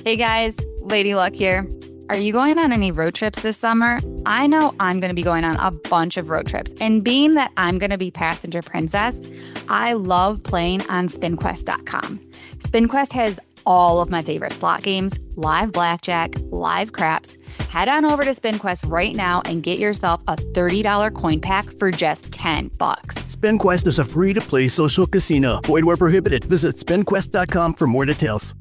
Hey guys, Lady Luck here. Are you going on any road trips this summer? I know I'm going to be going on a bunch of road trips. And being that I'm going to be passenger princess, I love playing on SpinQuest.com. SpinQuest has all of my favorite slot games, live blackjack, live craps. Head on over to SpinQuest right now and get yourself a $30 coin pack for just $10. SpinQuest is a free-to-play social casino. Void where prohibited. Visit SpinQuest.com for more details.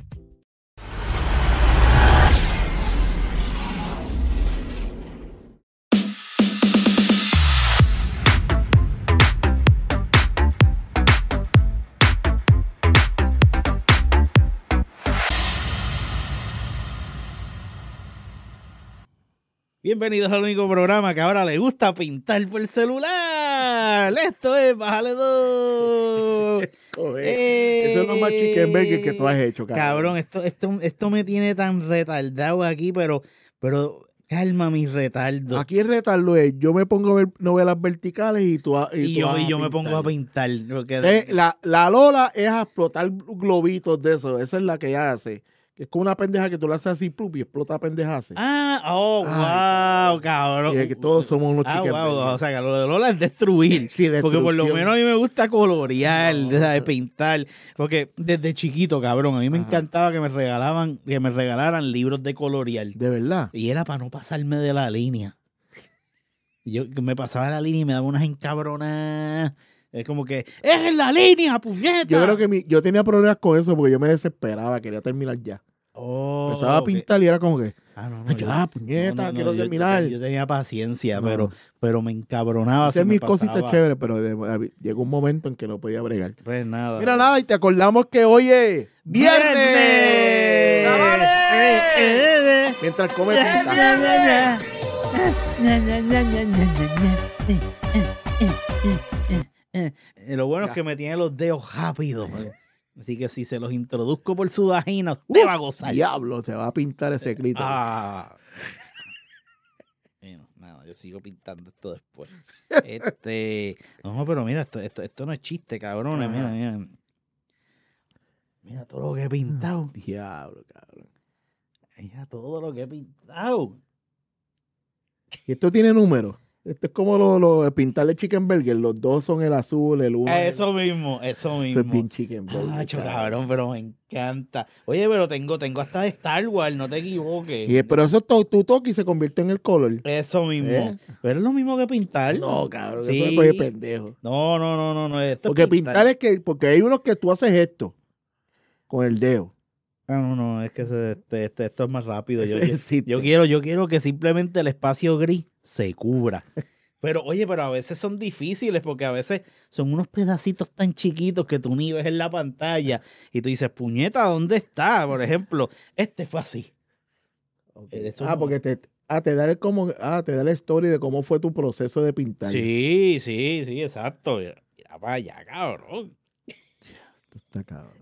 Bienvenidos al único programa que ahora le gusta pintar por el celular. Esto es Bájale 2. Eso es. Eso es lo más chicken burger que tú has hecho, cabrón. Esto me tiene tan retardado aquí, pero calma mi retardo. Aquí el retardo es, yo me pongo a ver novelas verticales y tú yo me pongo a pintar. Porque la Lola es a explotar globitos de eso. Esa es la que ella hace. Que es como una pendeja que tú la haces así, plup, y explota pendejase. Wow, cabrón. Y es que todos somos unos chicken wow. O sea, que lo de Lola es destruir. Sí, porque por lo menos a mí me gusta colorear, No. Pintar. Porque desde chiquito, cabrón, a mí me encantaba que me regalaran libros de colorear. De verdad. Y era para no pasarme de la línea. Yo me pasaba la línea y me daba unas encabronadas. Es como que, ¡es en la línea, puñeta! Yo creo que yo tenía problemas con eso porque yo me desesperaba, quería terminar ya. Empezaba a pintar y era como que, puñeta, quiero terminar. Yo tenía paciencia, No. pero me encabronaba. Hacía mis cositas chéveres, pero llegó un momento en que no podía bregar. Pues nada. Mira, nada, y te acordamos que hoy es ¡Viernes! ¡Chavales! Mientras come pita. Lo bueno es que me tiene los dedos rápidos. Así que si se los introduzco por su vagina, usted va a gozar. Diablo, te va a pintar ese grito. Bueno, nada, yo sigo pintando esto después. No, pero mira, esto no es chiste, cabrones. Mira. Mira todo lo que he pintado. Diablo, cabrón. Mira todo lo que he pintado. Y esto tiene números. Esto es como lo de pintarle chicken burger. Los dos son el azul, el uno. Eso mismo. Eso es bien chicken burger. Cabrón, pero me encanta. Oye, pero tengo hasta de Star Wars, no te equivoques. Pero eso tú tocas y se convierte en el color. Eso mismo. Pero es lo mismo que pintar. No, cabrón, sí. eso es de pendejo. No. Esto Porque es pintar es que, porque hay unos que tú haces esto con el dedo. No, es que esto es más rápido. Sí, Yo quiero que simplemente el espacio gris se cubra. Pero a veces son difíciles porque a veces son unos pedacitos tan chiquitos que tú ni ves en la pantalla y tú dices, puñeta, ¿dónde está? Por ejemplo, fue así. Okay. Porque te da la story de cómo fue tu proceso de pintar. Sí, exacto. Mira para allá, cabrón. Esto está cabrón.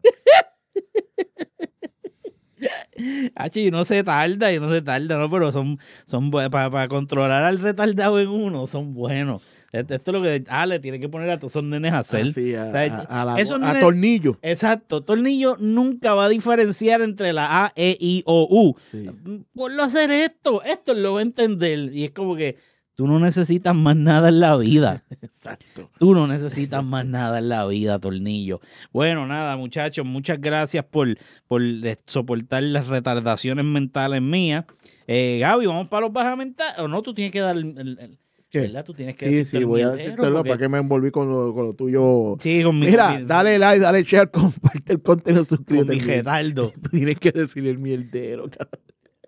Y no se tarda, ¿no? Pero son para controlar al retardado en uno, son buenos. Esto es lo que le tiene que poner a todos esos nenes a hacer. A Tornillo. Exacto, Tornillo nunca va a diferenciar entre la A, E, I, O, U. Sí. Ponlo a hacer esto lo va a entender. Y es como que tú no necesitas más nada en la vida. Exacto. Tú no necesitas más nada en la vida, Tornillo. Bueno, nada, muchachos, muchas gracias por soportar las retardaciones mentales mías. Gaby, ¿vamos para los bajas mentales? ¿O no? Tú tienes que dar ¿qué? ¿verdad? Tú tienes que Sí, voy a decírtelo para que me envolví con lo tuyo. Sí, con Mira, dale like, dale share, comparte el contenido, suscríbete. Con mi retardo. Tú tienes que decir el mierdero, cabrón.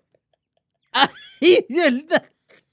¡Ay, verdad!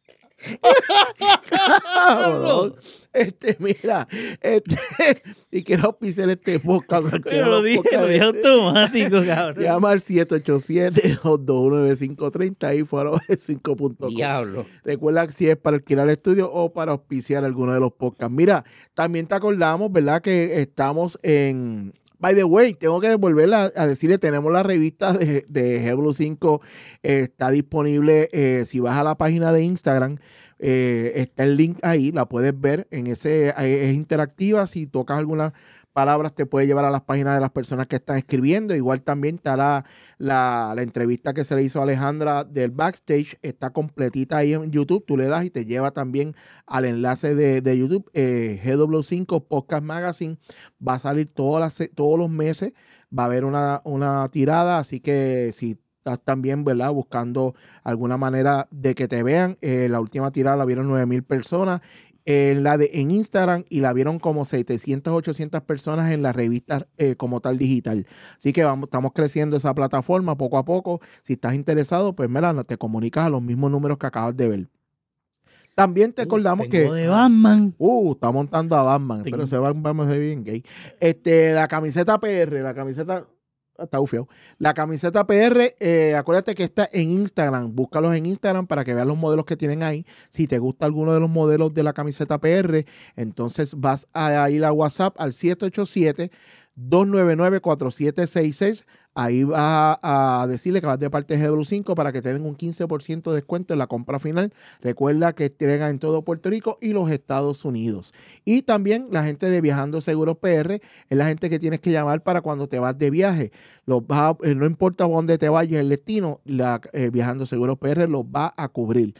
Cabrón. Mira, y quiero auspiciar este podcast. Lo dije automático, cabrón. Llama al 787-221-9530 ahí fuera de 5.com. Diablo. Recuerda si es para alquilar el estudio o para auspiciar alguno de los podcasts. Mira, también te acordamos, ¿verdad? Que estamos en... By the way, tengo que devolver a decirle, tenemos la revista de GW5, está disponible, si vas a la página de Instagram, está el link ahí, la puedes ver, es interactiva, si tocas alguna palabras te puede llevar a las páginas de las personas que están escribiendo. Igual también está la entrevista que se le hizo a Alejandra del backstage, está completita ahí en YouTube, tú le das y te lleva también al enlace de YouTube. GW5 Podcast Magazine va a salir todos los meses, va a haber una tirada, así que si estás también, ¿verdad?, buscando alguna manera de que te vean, la última tirada la vieron 9,000 personas, en Instagram, y la vieron como 700, 800 personas en la revista como tal digital. Así que estamos creciendo esa plataforma poco a poco. Si estás interesado, pues mira, te comunicas a los mismos números que acabas de ver. También te acordamos que de Batman. está montando a Batman, pero ese Batman se ve bien gay. La camiseta PR, está bufiado. La camiseta PR, acuérdate que está en Instagram. Búscalos en Instagram para que veas los modelos que tienen ahí. Si te gusta alguno de los modelos de la camiseta PR, entonces vas a ir a WhatsApp al 787-299-4766. Ahí vas a decirle que vas de parte de GW5 para que te den un 15% de descuento en la compra final. Recuerda que entregan en todo Puerto Rico y los Estados Unidos. Y también la gente de Viajando Seguros PR es la gente que tienes que llamar para cuando te vas de viaje. No importa dónde te vayas el destino, Viajando Seguros PR los va a cubrir.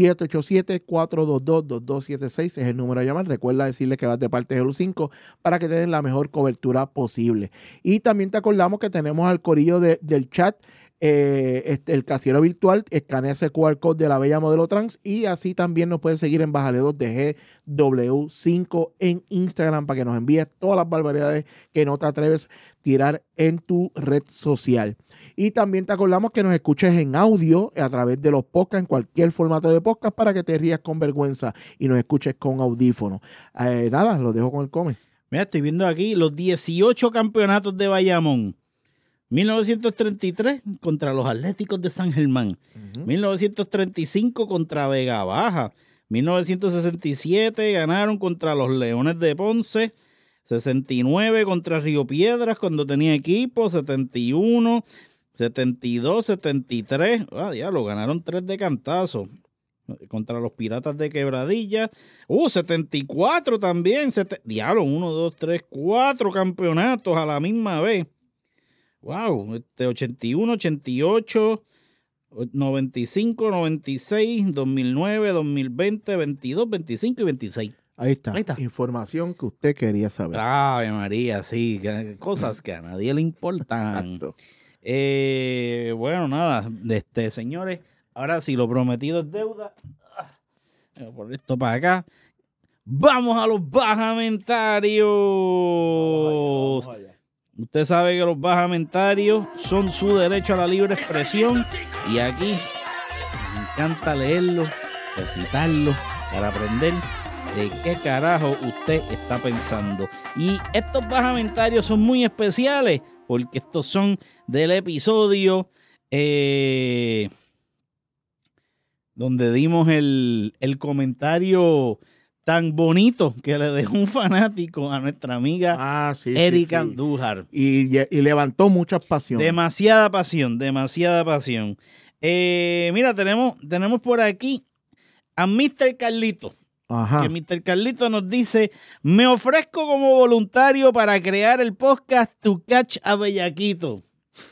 787-422-2276 es el número a llamar. Recuerda decirle que vas de parte de GW5 para que te den la mejor cobertura posible. Y también te acordamos que tenemos al corillo del chat, el casillero virtual. Escanea ese QR code de la Bella Modelo Trans, y así también nos puedes seguir en Bajaledos de GW5 en Instagram para que nos envíes todas las barbaridades que no te atreves a tirar en tu red social. Y también te acordamos que nos escuches en audio a través de los podcasts, en cualquier formato de podcast, para que te rías con vergüenza y nos escuches con audífonos. Nada, lo dejo con el come. Mira, estoy viendo aquí los 18 campeonatos de Bayamón. 1933 contra los Atléticos de San Germán. 1935 contra Vega Baja. 1967 ganaron contra los Leones de Ponce. 69 contra Río Piedras cuando tenía equipo. 71, 72, 73. Diablo, ganaron 3 de cantazo. Contra los Piratas de Quebradilla. 74 también. Diablo, 1, 2, 3, 4 campeonatos a la misma vez. Wow, 81, 88, 95, 96, 2009, 2020, 22, 25 y 26. Ahí está. Información que usted quería saber. Ave María, sí, cosas que a nadie le importan. Bueno, nada, señores, ahora sí, lo prometido es deuda. Voy a poner esto para acá. ¡Vamos a los bajamentarios! Vamos allá. Usted sabe que los bajamentarios son su derecho a la libre expresión, y aquí me encanta leerlos, recitarlos, para aprender de qué carajo usted está pensando. Y estos bajamentarios son muy especiales porque estos son del episodio donde dimos el comentario tan bonito que le dejó un fanático a nuestra amiga Erika Andújar. Y levantó mucha pasión. Demasiada pasión, demasiada pasión. Mira, tenemos por aquí a Mr. Carlito. Ajá. Que Mr. Carlito nos dice: me ofrezco como voluntario para crear el podcast Tu Catch a Bellaquito.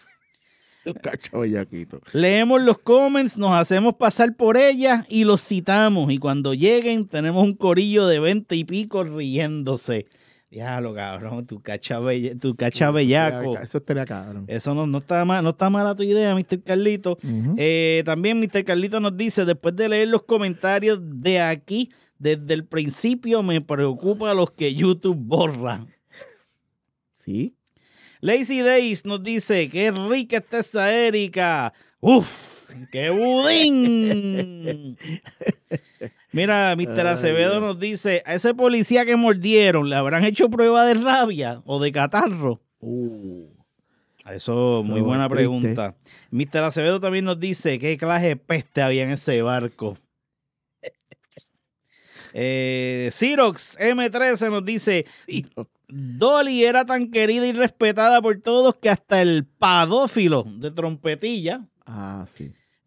Leemos los comments, nos hacemos pasar por ellas y los citamos. Y cuando lleguen, tenemos un corillo de 20 y pico riéndose. Diablo, cabrón, tu cacha bellaco. Eso estaría cabrón. Eso no está mal, no está mala tu idea, Mr. Carlito. También Mr. Carlito nos dice: después de leer los comentarios de aquí, desde el principio me preocupa los que YouTube borra. ¿Sí? Lazy Days nos dice: qué rica está esa Erika. ¡Uf! ¡Qué budín! Mira, Mr. Acevedo nos dice: a ese policía que mordieron, ¿le habrán hecho prueba de rabia o de catarro? Eso, muy buena pregunta. Mr. Acevedo también nos dice: qué clase de peste había en ese barco. Cirox M13 nos dice: Dolly era tan querida y respetada por todos que hasta el padófilo de trompetilla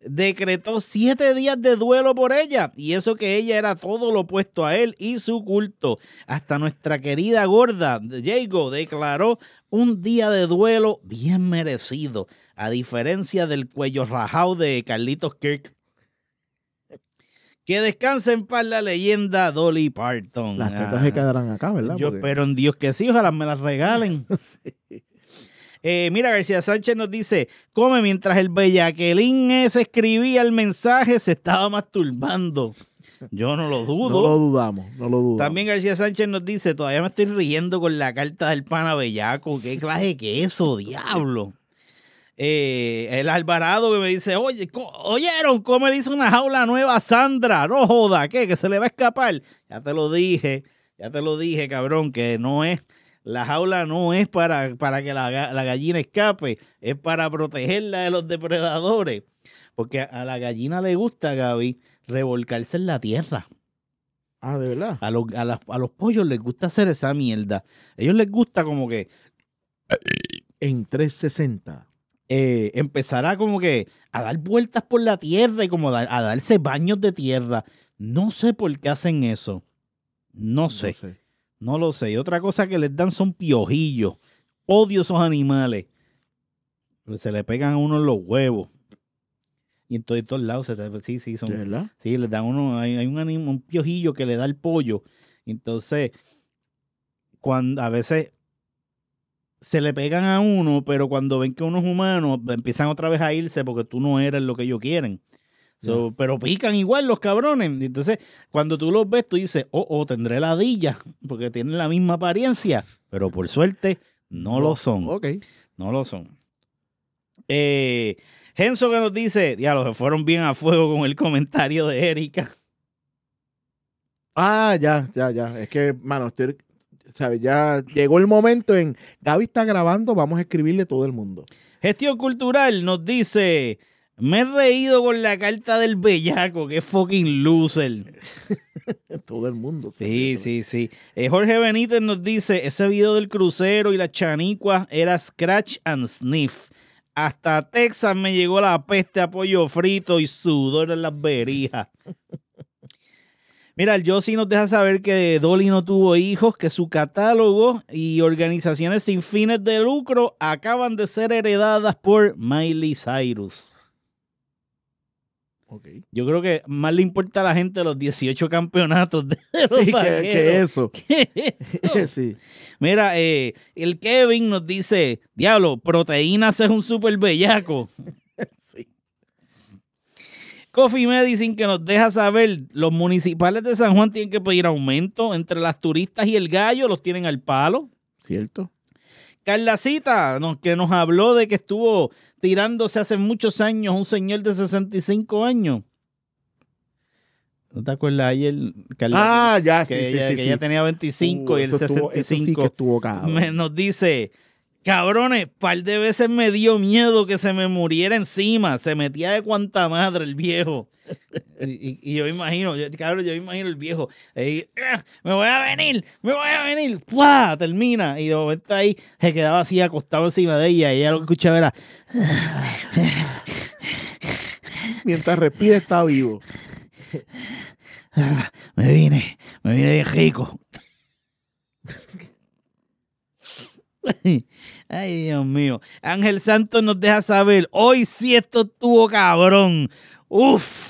decretó 7 días de duelo por ella, y eso que ella era todo lo opuesto a él y su culto. Hasta nuestra querida gorda Jago declaró un día de duelo bien merecido, a diferencia del cuello rajado de Carlitos Kirk. Que descanse en paz la leyenda Dolly Parton. Las tetas se quedarán acá, ¿verdad? Yo espero en Dios que sí, ojalá me las regalen. Sí. Mira, García Sánchez nos dice, come mientras el bellaquelín ese escribía el mensaje, se estaba masturbando. Yo no lo dudo. No lo dudamos. También García Sánchez nos dice, todavía me estoy riendo con la carta del pana bellaco. ¿Qué clase de queso, diablo? El Alvarado que me dice, oye, ¿oyeron cómo le hizo una jaula nueva a Sandra? No joda, ¿qué? ¿Que se le va a escapar? Ya te lo dije, cabrón, que no es, la jaula no es para que la gallina escape, es para protegerla de los depredadores. Porque a la gallina le gusta, Gaby, revolcarse en la tierra. Ah, ¿de verdad? A los pollos les gusta hacer esa mierda. A ellos les gusta como que En 360. empezará como que a dar vueltas por la tierra y como a darse baños de tierra. No sé por qué hacen eso. No lo sé. Y otra cosa que les dan son piojillos. Odio esos animales. Se le pegan a uno en los huevos. Y en todos lados. Sí, son. ¿De verdad? Sí, les dan uno. Hay un piojillo que le da el pollo. Entonces, a veces se le pegan a uno, pero cuando ven que uno es humano, empiezan otra vez a irse porque tú no eres lo que ellos quieren. Pero pican igual los cabrones. Entonces, cuando tú los ves, tú dices, tendré ladilla, porque tienen la misma apariencia, pero por suerte no lo son. Ok. No lo son. Genso que nos dice, diablo, se fueron bien a fuego con el comentario de Erika. Ah, ya. Es que, mano, ¿sabes? Ya llegó el momento en Gaby está grabando, vamos a escribirle todo el mundo. Gestión Cultural nos dice, me he reído con la carta del bellaco, que fucking loser. Todo el mundo. Sí. Jorge Benítez nos dice, ese video del crucero y las chanicuas era scratch and sniff. Hasta Texas me llegó la peste a pollo frito y sudor en las berijas. Mira, el Yossi nos deja saber que Dolly no tuvo hijos, que su catálogo y organizaciones sin fines de lucro acaban de ser heredadas por Miley Cyrus. Okay. Yo creo que más le importa a la gente los 18 campeonatos de los Sí, vaqueros. que eso. ¿Qué es eso? Sí. Mira, el Kevin nos dice, diablo, Proteínas es un super bellaco. Sí. Coffee Medicine que nos deja saber, los municipales de San Juan tienen que pedir aumento, entre las turistas y el gallo los tienen al palo. ¿Cierto? Carlacita, que nos habló de que estuvo tirándose hace muchos años un señor de 65 años. ¿No te acuerdas ayer, Carla? Ah, ya, sí, que ella tenía 25 y él 65. Eso sí que estuvo cabrón. Nos dice, cabrones, par de veces me dio miedo que se me muriera encima. Se metía de cuanta madre el viejo. y yo imagino, cabrón, yo imagino el viejo. Me voy a venir. ¡Pua! Termina. Y de momento ahí se quedaba así acostado encima de ella. Y ella lo que escuchaba era... Mientras respira está vivo. Me vine bien rico. Ay, Dios mío. Ángel Santos nos deja saber, hoy sí esto estuvo cabrón. Uf.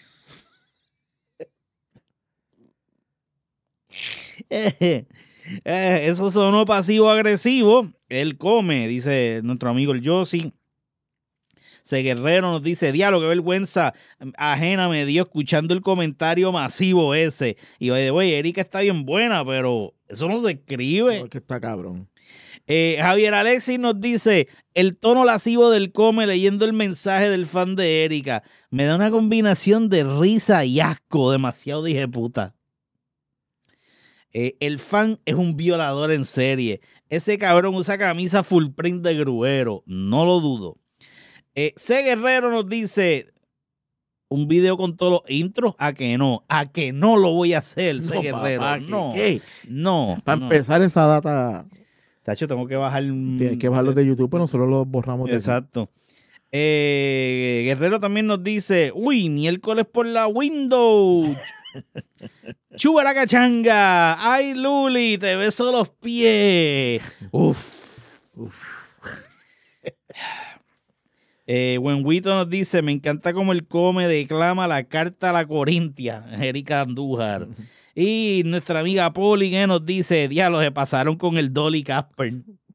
Eso sonó pasivo-agresivo. Él come, dice nuestro amigo el Yossi. Guerrero nos dice, diablo, qué vergüenza ajena me dio escuchando el comentario masivo ese. Y oye, Erika está bien buena, pero eso no se escribe. No, que está cabrón. Javier Alexis nos dice, el tono lascivo del come leyendo el mensaje del fan de Erika me da una combinación de risa y asco, demasiado dije puta. El fan es un violador en serie. Ese cabrón usa camisa full print de gruero, no lo dudo. Guerrero nos dice, un video con todos los intros, a que no lo voy a hacer, No, Guerrero, papá, no, ¿qué? no. Para empezar esa data, Tacho, tengo que bajar. tienes que bajarlo de YouTube, pero nosotros lo borramos de Exacto. Guerrero también nos dice, uy, miércoles por la Windows. Chuba la cachanga. Ay, Luli, te beso los pies. Uf. Buenguito nos dice, me encanta como él come, declama la carta a la Corintia, Erika Andújar. Y nuestra amiga Poli que nos dice, diablo, se pasaron con el Dolly Casper.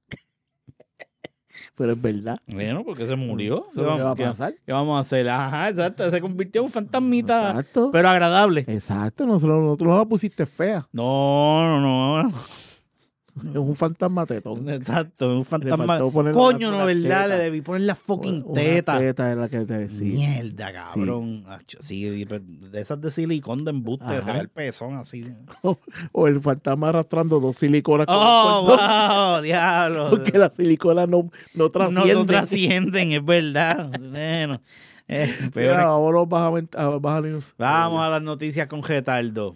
Pero es verdad. Bueno, porque se murió. ¿Qué va a pasar? ¿Qué vamos a hacer? Ajá, exacto, se convirtió en un fantasmita, Exacto. pero agradable. Exacto, nosotros no la pusiste fea. No. Es un fantasma tetón. Exacto, un fantasma. faltó ponerle Coño, una no, ¿verdad? teta. Le debí poner la fucking Una teta. teta es la que te decía. Mierda, cabrón. Sí, de esas de silicón de embuste, Ajá. se ve el pezón así. O el fantasma arrastrando 2 siliconas con Oh, un cordón, wow, diablo. porque las siliconas no trascienden. No trascienden, es verdad. Bueno, peor Mira, es- ahora baja news. Vamos a las noticias con Getaldo.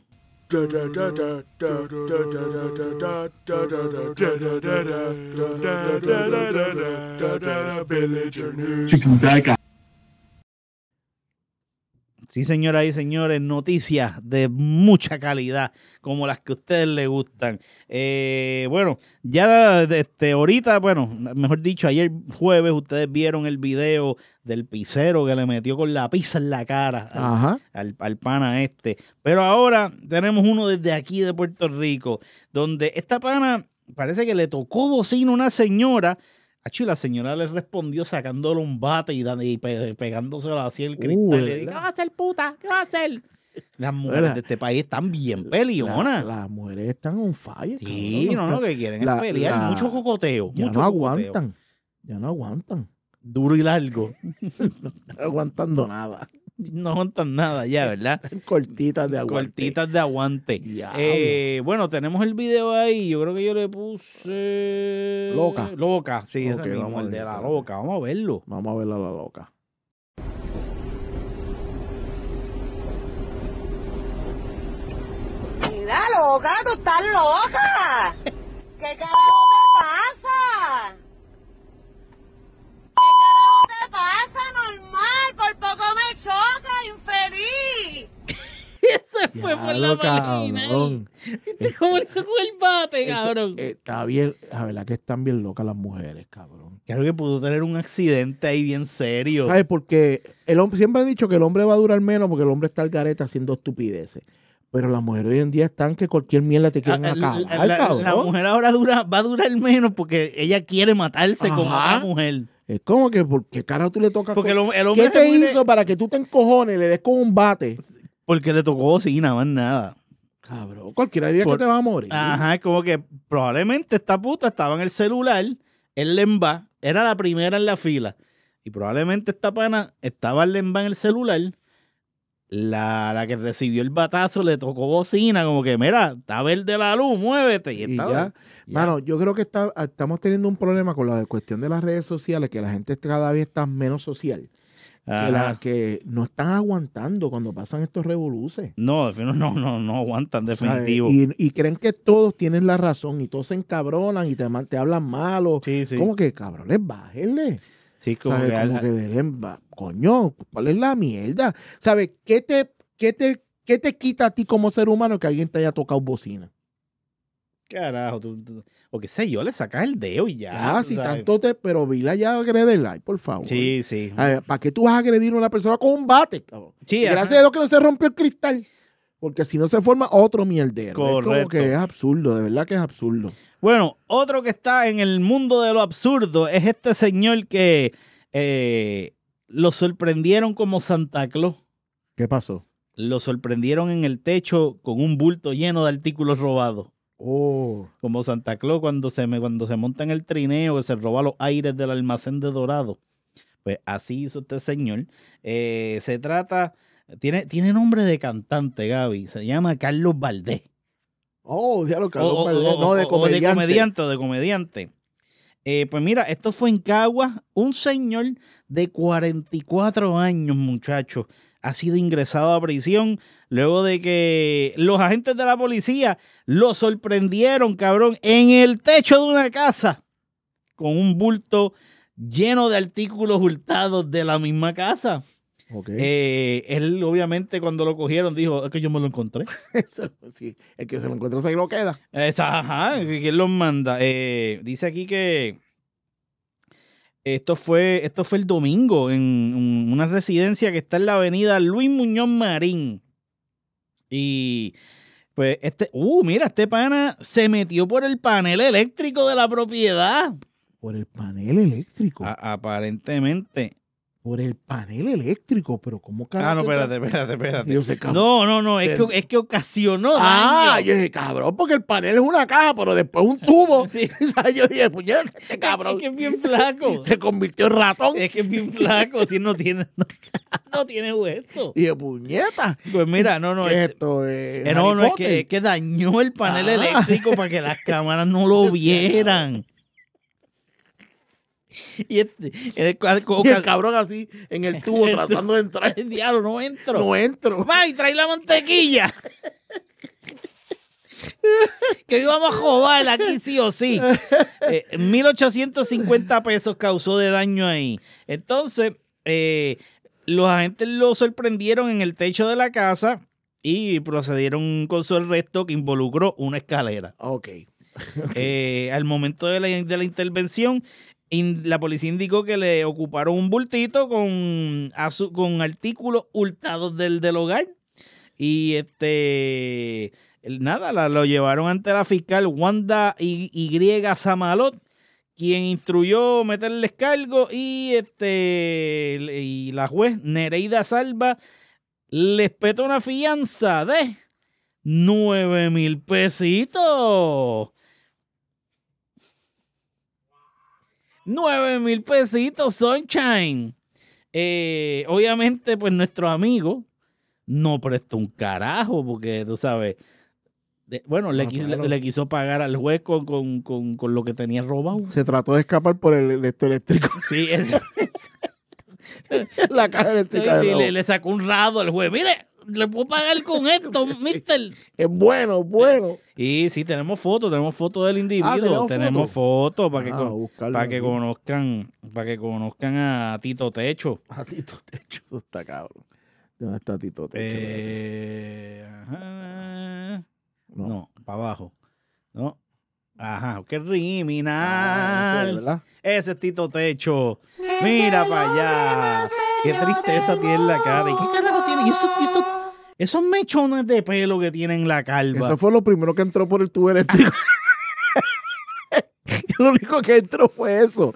Sí, señoras y señores, noticias de mucha calidad, como las que a ustedes les gustan. Bueno, ya ahorita, bueno, mejor dicho, ayer jueves ustedes vieron el video del pizzero que le metió con la pizza en la cara Ajá. al pana este. Pero ahora tenemos uno desde aquí de Puerto Rico, donde esta pana parece que le tocó bocina a una señora. Acho, y la señora le respondió sacándole un bate y pegándoselo así el cristal. Y le dijo, ¿qué ¿verdad? vas a hacer, puta? ¿Qué vas a hacer? Las mujeres de este país están bien pelionas. Las mujeres están on fire. Sí, cabrón. no, que quieren es pelear. Mucho cocoteo. Ya mucho no cocoteo. aguantan. Ya no aguantan. Duro y largo. No están aguantando nada. No aguantan nada ya, ¿verdad? Cortitas de aguante. Cortitas de aguante. Diablo. Bueno, tenemos el video ahí. Yo creo que yo le puse... Loca. Loca, sí, Ok, ese mismo, vamos a el de ver, la espérate. loca. Vamos a verlo. Vamos a verla a la loca. Mira, loca, tú estás loca. ¿Qué carajo te pasa? ¿Qué carajo te pasa? Normal, por poco me choca, infeliz. Ese fue por la Diablo, marginal. cabrón. ¿Cómo le sacó el bate, Eso, cabrón? está bien, la verdad que están bien locas las mujeres, cabrón. Creo que pudo tener un accidente ahí bien serio. ¿Sabes? Porque el hombre, siempre han dicho que el hombre va a durar menos porque el hombre está al garete haciendo estupideces. Pero las mujeres hoy en día están que cualquier mierda te quieren acabar, cabrón. La mujer ahora va a durar menos porque ella quiere matarse como Ajá. otra mujer. Es como que, ¿por qué carajo tú le tocas? Porque con- el hombre ¿Qué te se muere hizo para que tú te encojones y le des con un bate? porque le tocó bocina, más nada. Cabrón, cualquier día Por- que te va a morir. Ajá, es como que probablemente esta puta estaba en el celular, él le va, era la primera en la fila. Y probablemente esta pana estaba el lemba en el celular. La que recibió el batazo le tocó bocina, como que, mira, está verde la luz, muévete. Y Y estaba- ya, mano, yo creo que estamos teniendo un problema con la cuestión de las redes sociales, que la gente cada vez está menos social. Ajá. Que no están aguantando cuando pasan estos revoluces. No, no aguantan, definitivo. Y creen que todos tienen la razón y todos se encabronan y te hablan malo. Sí, sí. Como que, cabrones, bájenle. Sí, como ¿Sabes? que, Como que coño, ¿cuál es la mierda? ¿Sabes? ¿Qué te quita a ti como ser humano que alguien te haya tocado bocina? carajo, o qué sé yo, le sacas el dedo y ya. Ah, tú si sabes. tanto pero Vila ya agrederla, por favor. Sí, sí. ¿Para qué tú vas a agredir a una persona con un bate, cabrón? Sí, Y ajá. gracias a Dios que no se rompió el cristal. Porque si no se forma otro mierdero. Es como Correcto. que es absurdo, de verdad que es absurdo. Bueno, otro que está en el mundo de lo absurdo es este señor que lo sorprendieron como Santa Claus. ¿Qué pasó? Lo sorprendieron en el techo con un bulto lleno de artículos robados. Oh, Como Santa Claus cuando se monta en el trineo que se roba los aires del almacén de Dorado. Pues así hizo este señor. Se trata, tiene nombre de cantante, Gaby. Se llama Carlos Valdés. diablo, Carlos O- Valdés. o- No, de o comediante. de comediante. Pues mira, esto fue en Caguas. Un señor de 44 años, muchachos, ha sido ingresado a prisión luego de que los agentes de la policía lo sorprendieron, cabrón, en el techo de una casa con un bulto lleno de artículos hurtados de la misma casa. Okay. Él obviamente cuando lo cogieron dijo, es que yo me lo encontré. Eso, sí, el que se lo encuentra se lo queda. Ajá, ¿quién los manda? Dice aquí que esto fue el domingo en una residencia que está en la avenida Luis Muñoz Marín. Y pues mira, este pana se metió por el panel eléctrico de la propiedad. Por el panel eléctrico. Aparentemente. Por el panel eléctrico, pero ¿cómo carajo? No, espérate. Yo sé, No, es que ocasionó daño. Yo dije, cabrón, porque el panel es una caja, pero después un tubo. Sí. O sea, yo dije, puñeta, este cabrón Es que es bien flaco. se convirtió en ratón. Es que es bien flaco, si no tiene hueso. Y dije, puñeta. Pues mira, no, ¿Qué es es esto? que dañó el panel eléctrico para que las cámaras no lo vieran. Y el cabrón así en el tubo tratando de entrar. El diablo, no entro. No entro. ¡May, trae la mantequilla! Que íbamos a joder aquí sí o sí. 1,850 pesos causó de daño ahí. Entonces, los agentes lo sorprendieron en el techo de la casa y procedieron con su arresto que involucró una escalera. Ok. Al momento de la intervención, la policía indicó que le ocuparon un bultito con artículos hurtados del hogar. Y lo llevaron ante la fiscal Wanda Y. Samalot, quien instruyó meterles cargo, y la juez Nereida Salva les petó una fianza de 9,000 pesitos. 9,000 pesitos, Sunshine. Obviamente, pues nuestro amigo no prestó un carajo, porque tú sabes, le quiso pagar al juez con lo que tenía robado. Se trató de escapar por el eléctrico. Sí, eso. La caja eléctrica. Le sacó un rado al juez. Mire, le puedo pagar con esto, mister. Es bueno. Y sí, tenemos fotos del individuo. Tenemos fotos para que conozcan a Tito Techo. A Tito Techo, está cabrón. ¿Dónde está Tito Techo? No, para abajo. No. Ajá, qué criminal. Ese es Tito Techo. Mira para allá. Qué tristeza tiene en la cara. ¿Y qué carajo tiene? Esos mechones de pelo que tiene en la calva. Eso fue lo primero que entró por el tubo eléctrico. Lo único que entró fue eso.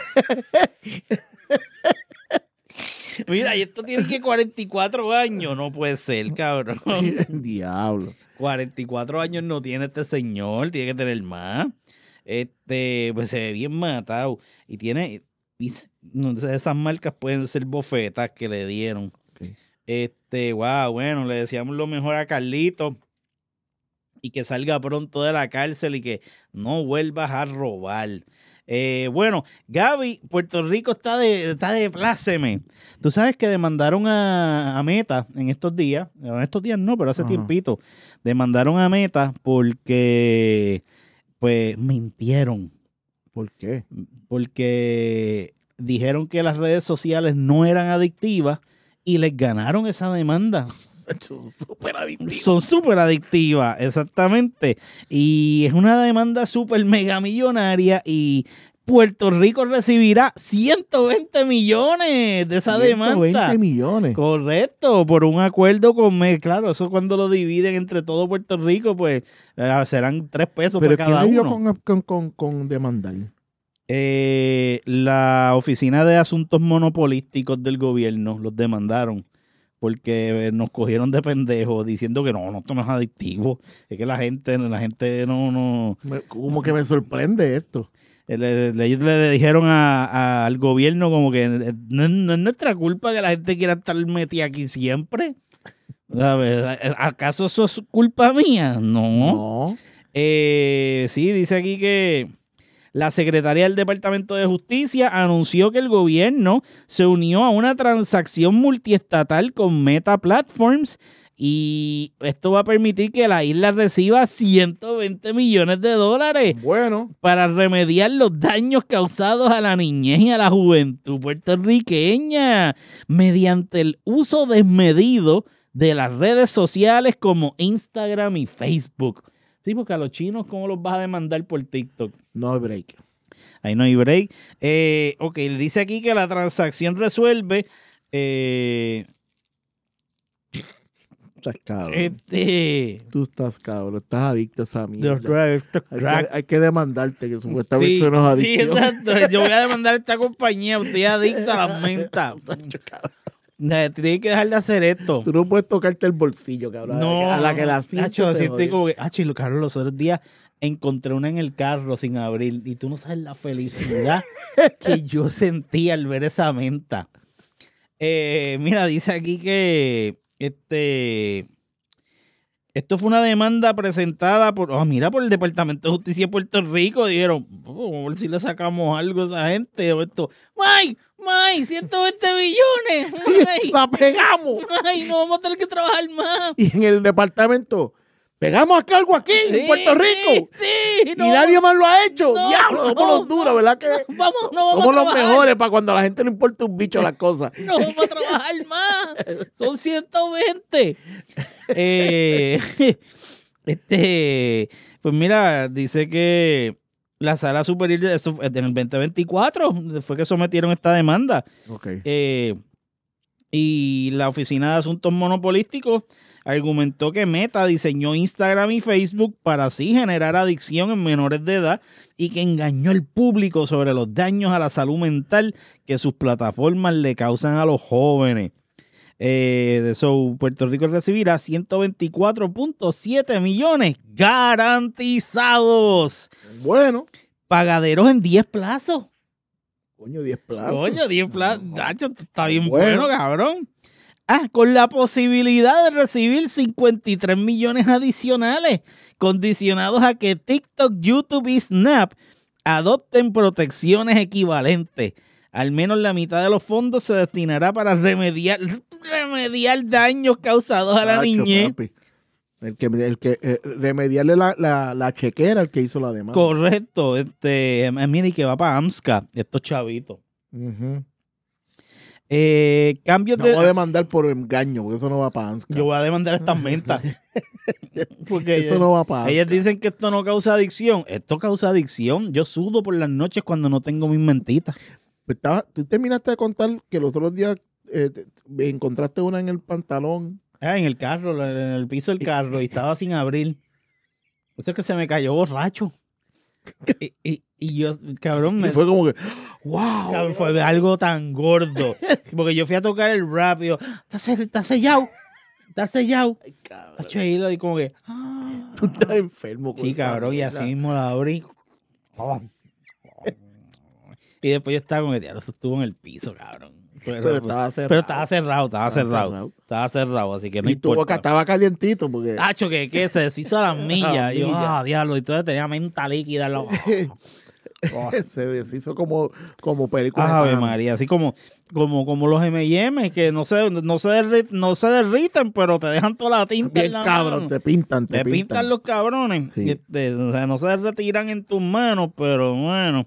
Mira, y esto tiene que 44 años. No puede ser, cabrón. Diablo. 44 años no tiene este señor. Tiene que tener más. Pues se ve bien matado. Y tiene... No sé, esas marcas pueden ser bofetas que le dieron. Okay. Bueno, le deseamos lo mejor a Carlito. Y que salga pronto de la cárcel y que no vuelvas a robar. Bueno, Gaby, Puerto Rico está de pláceme. Tú sabes que demandaron a Meta en estos días. En estos días no, pero hace tiempito. Demandaron a Meta porque, pues, mintieron. ¿Por qué? Porque dijeron que las redes sociales no eran adictivas y les ganaron esa demanda. Son súper adictivas, exactamente. Y es una demanda súper mega millonaria y Puerto Rico recibirá 120 millones de esa demanda. 120 millones. Correcto, por un acuerdo con Meta. Claro, eso cuando lo dividen entre todo Puerto Rico, pues serán 3 pesos por cada uno. ¿Pero quién le dio con demandar? La Oficina de Asuntos Monopolísticos del gobierno los demandaron. Porque nos cogieron de pendejos diciendo que no, esto no es adictivo. Es que la gente no. Como que me sorprende esto. Le dijeron al gobierno como que no es nuestra culpa que la gente quiera estar metida aquí siempre. ¿Sabes? ¿Acaso eso es culpa mía? No. Sí, dice aquí que la secretaria del Departamento de Justicia anunció que el gobierno se unió a una transacción multiestatal con Meta Platforms Y esto va a permitir que la isla reciba $120 millones Bueno, para remediar los daños causados a la niñez y a la juventud puertorriqueña mediante el uso desmedido de las redes sociales como Instagram y Facebook. Sí, porque a los chinos, ¿cómo los vas a demandar por TikTok? no hay break. Ahí no hay break. Ok, dice aquí que la transacción resuelve... Estás cabrón. Tú estás cabrón, estás adicto a esa mierda. Hay que demandarte, que supuestamente Sí, no es sí, adicto. exacto. Yo voy a demandar a esta compañía. Usted es adicto a las mentas. Tienes que dejar de hacer esto. Tú no puedes tocarte el bolsillo, cabrón. No, a la que la sientes. Hacho, se siente jodió. como que, hacho, y lo Carlos, los otros días encontré una en el carro sin abrir y tú no sabes la felicidad que yo sentí al ver esa menta. Mira, dice aquí que esto fue una demanda presentada por el Departamento de Justicia de Puerto Rico. Dijeron, vamos a ver si le sacamos algo a esa gente. ¡May! 120 billones. ¡May! ¡La pegamos! ¡Ay, no vamos a tener que trabajar más! Y en el departamento, pegamos acá algo aquí, en Puerto Rico. Sí, Y nadie más lo ha hecho. No, Diablo, somos los duros, ¿verdad? Que no vamos somos a los trabajar. mejores para cuando a la gente le importa un bicho las cosas. No vamos a trabajar más. Son 120. Pues mira, dice que la sala superior, eso en el 2024 fue que sometieron esta demanda. Ok. Y la Oficina de Asuntos Monopolísticos argumentó que Meta diseñó Instagram y Facebook para así generar adicción en menores de edad y que engañó al público sobre los daños a la salud mental que sus plataformas le causan a los jóvenes. Puerto Rico recibirá 124.7 millones garantizados. Bueno, Pagaderos en 10 plazos. coño, 10 plazos. Coño, 10 plazos. Nacho, está bien Bueno. bueno, cabrón. Con la posibilidad de recibir 53 millones adicionales, condicionados a que TikTok, YouTube y Snap adopten protecciones equivalentes. Al menos la mitad de los fondos se destinará para remediar daños causados a la Tacho, niñez. papi. El que remediarle la chequera al que hizo la demanda. Correcto. Mira, y que va para AMSCA, estos chavitos. Ujú. Cambios No de... voy a demandar por engaño, porque eso no va para ANSCA. Yo voy a demandar a estas mentas. Porque Eso no va para ellas ANSCA. dicen que esto no causa adicción. Esto causa adicción. Yo sudo por las noches cuando no tengo mis mentitas. Tú terminaste de contar que los otros días encontraste una en el pantalón. En el carro, en el piso del carro, y estaba sin abrir. Eso es que se me cayó borracho. Y yo, cabrón, Y fue como que, wow. cabrón, fue algo tan gordo. Porque yo fui a tocar el rap y yo, está sellado. Está sellado. Hacho, ahí como que, Tú estás enfermo. con sí, esa cabrón, y mierda. así mismo la abrí. Y después yo estaba como que, diablo, eso estuvo en el piso, cabrón. Pero estaba cerrado. Pero estaba cerrado. Estaba cerrado. Estaba cerrado, así que no Y tu boca importa. estaba calientito porque... Tacho, que se deshizo a las millas. A las Y yo, millas. diablo, y entonces tenía menta líquida. se deshizo como película. de Ave Panamá. María, así como los M&M, que no se derriten, pero te dejan toda la tinta Bien en la cabrón, mano. te pintan. Te pintan los cabrones. Sí. O sea, no se retiran en tus manos, pero bueno.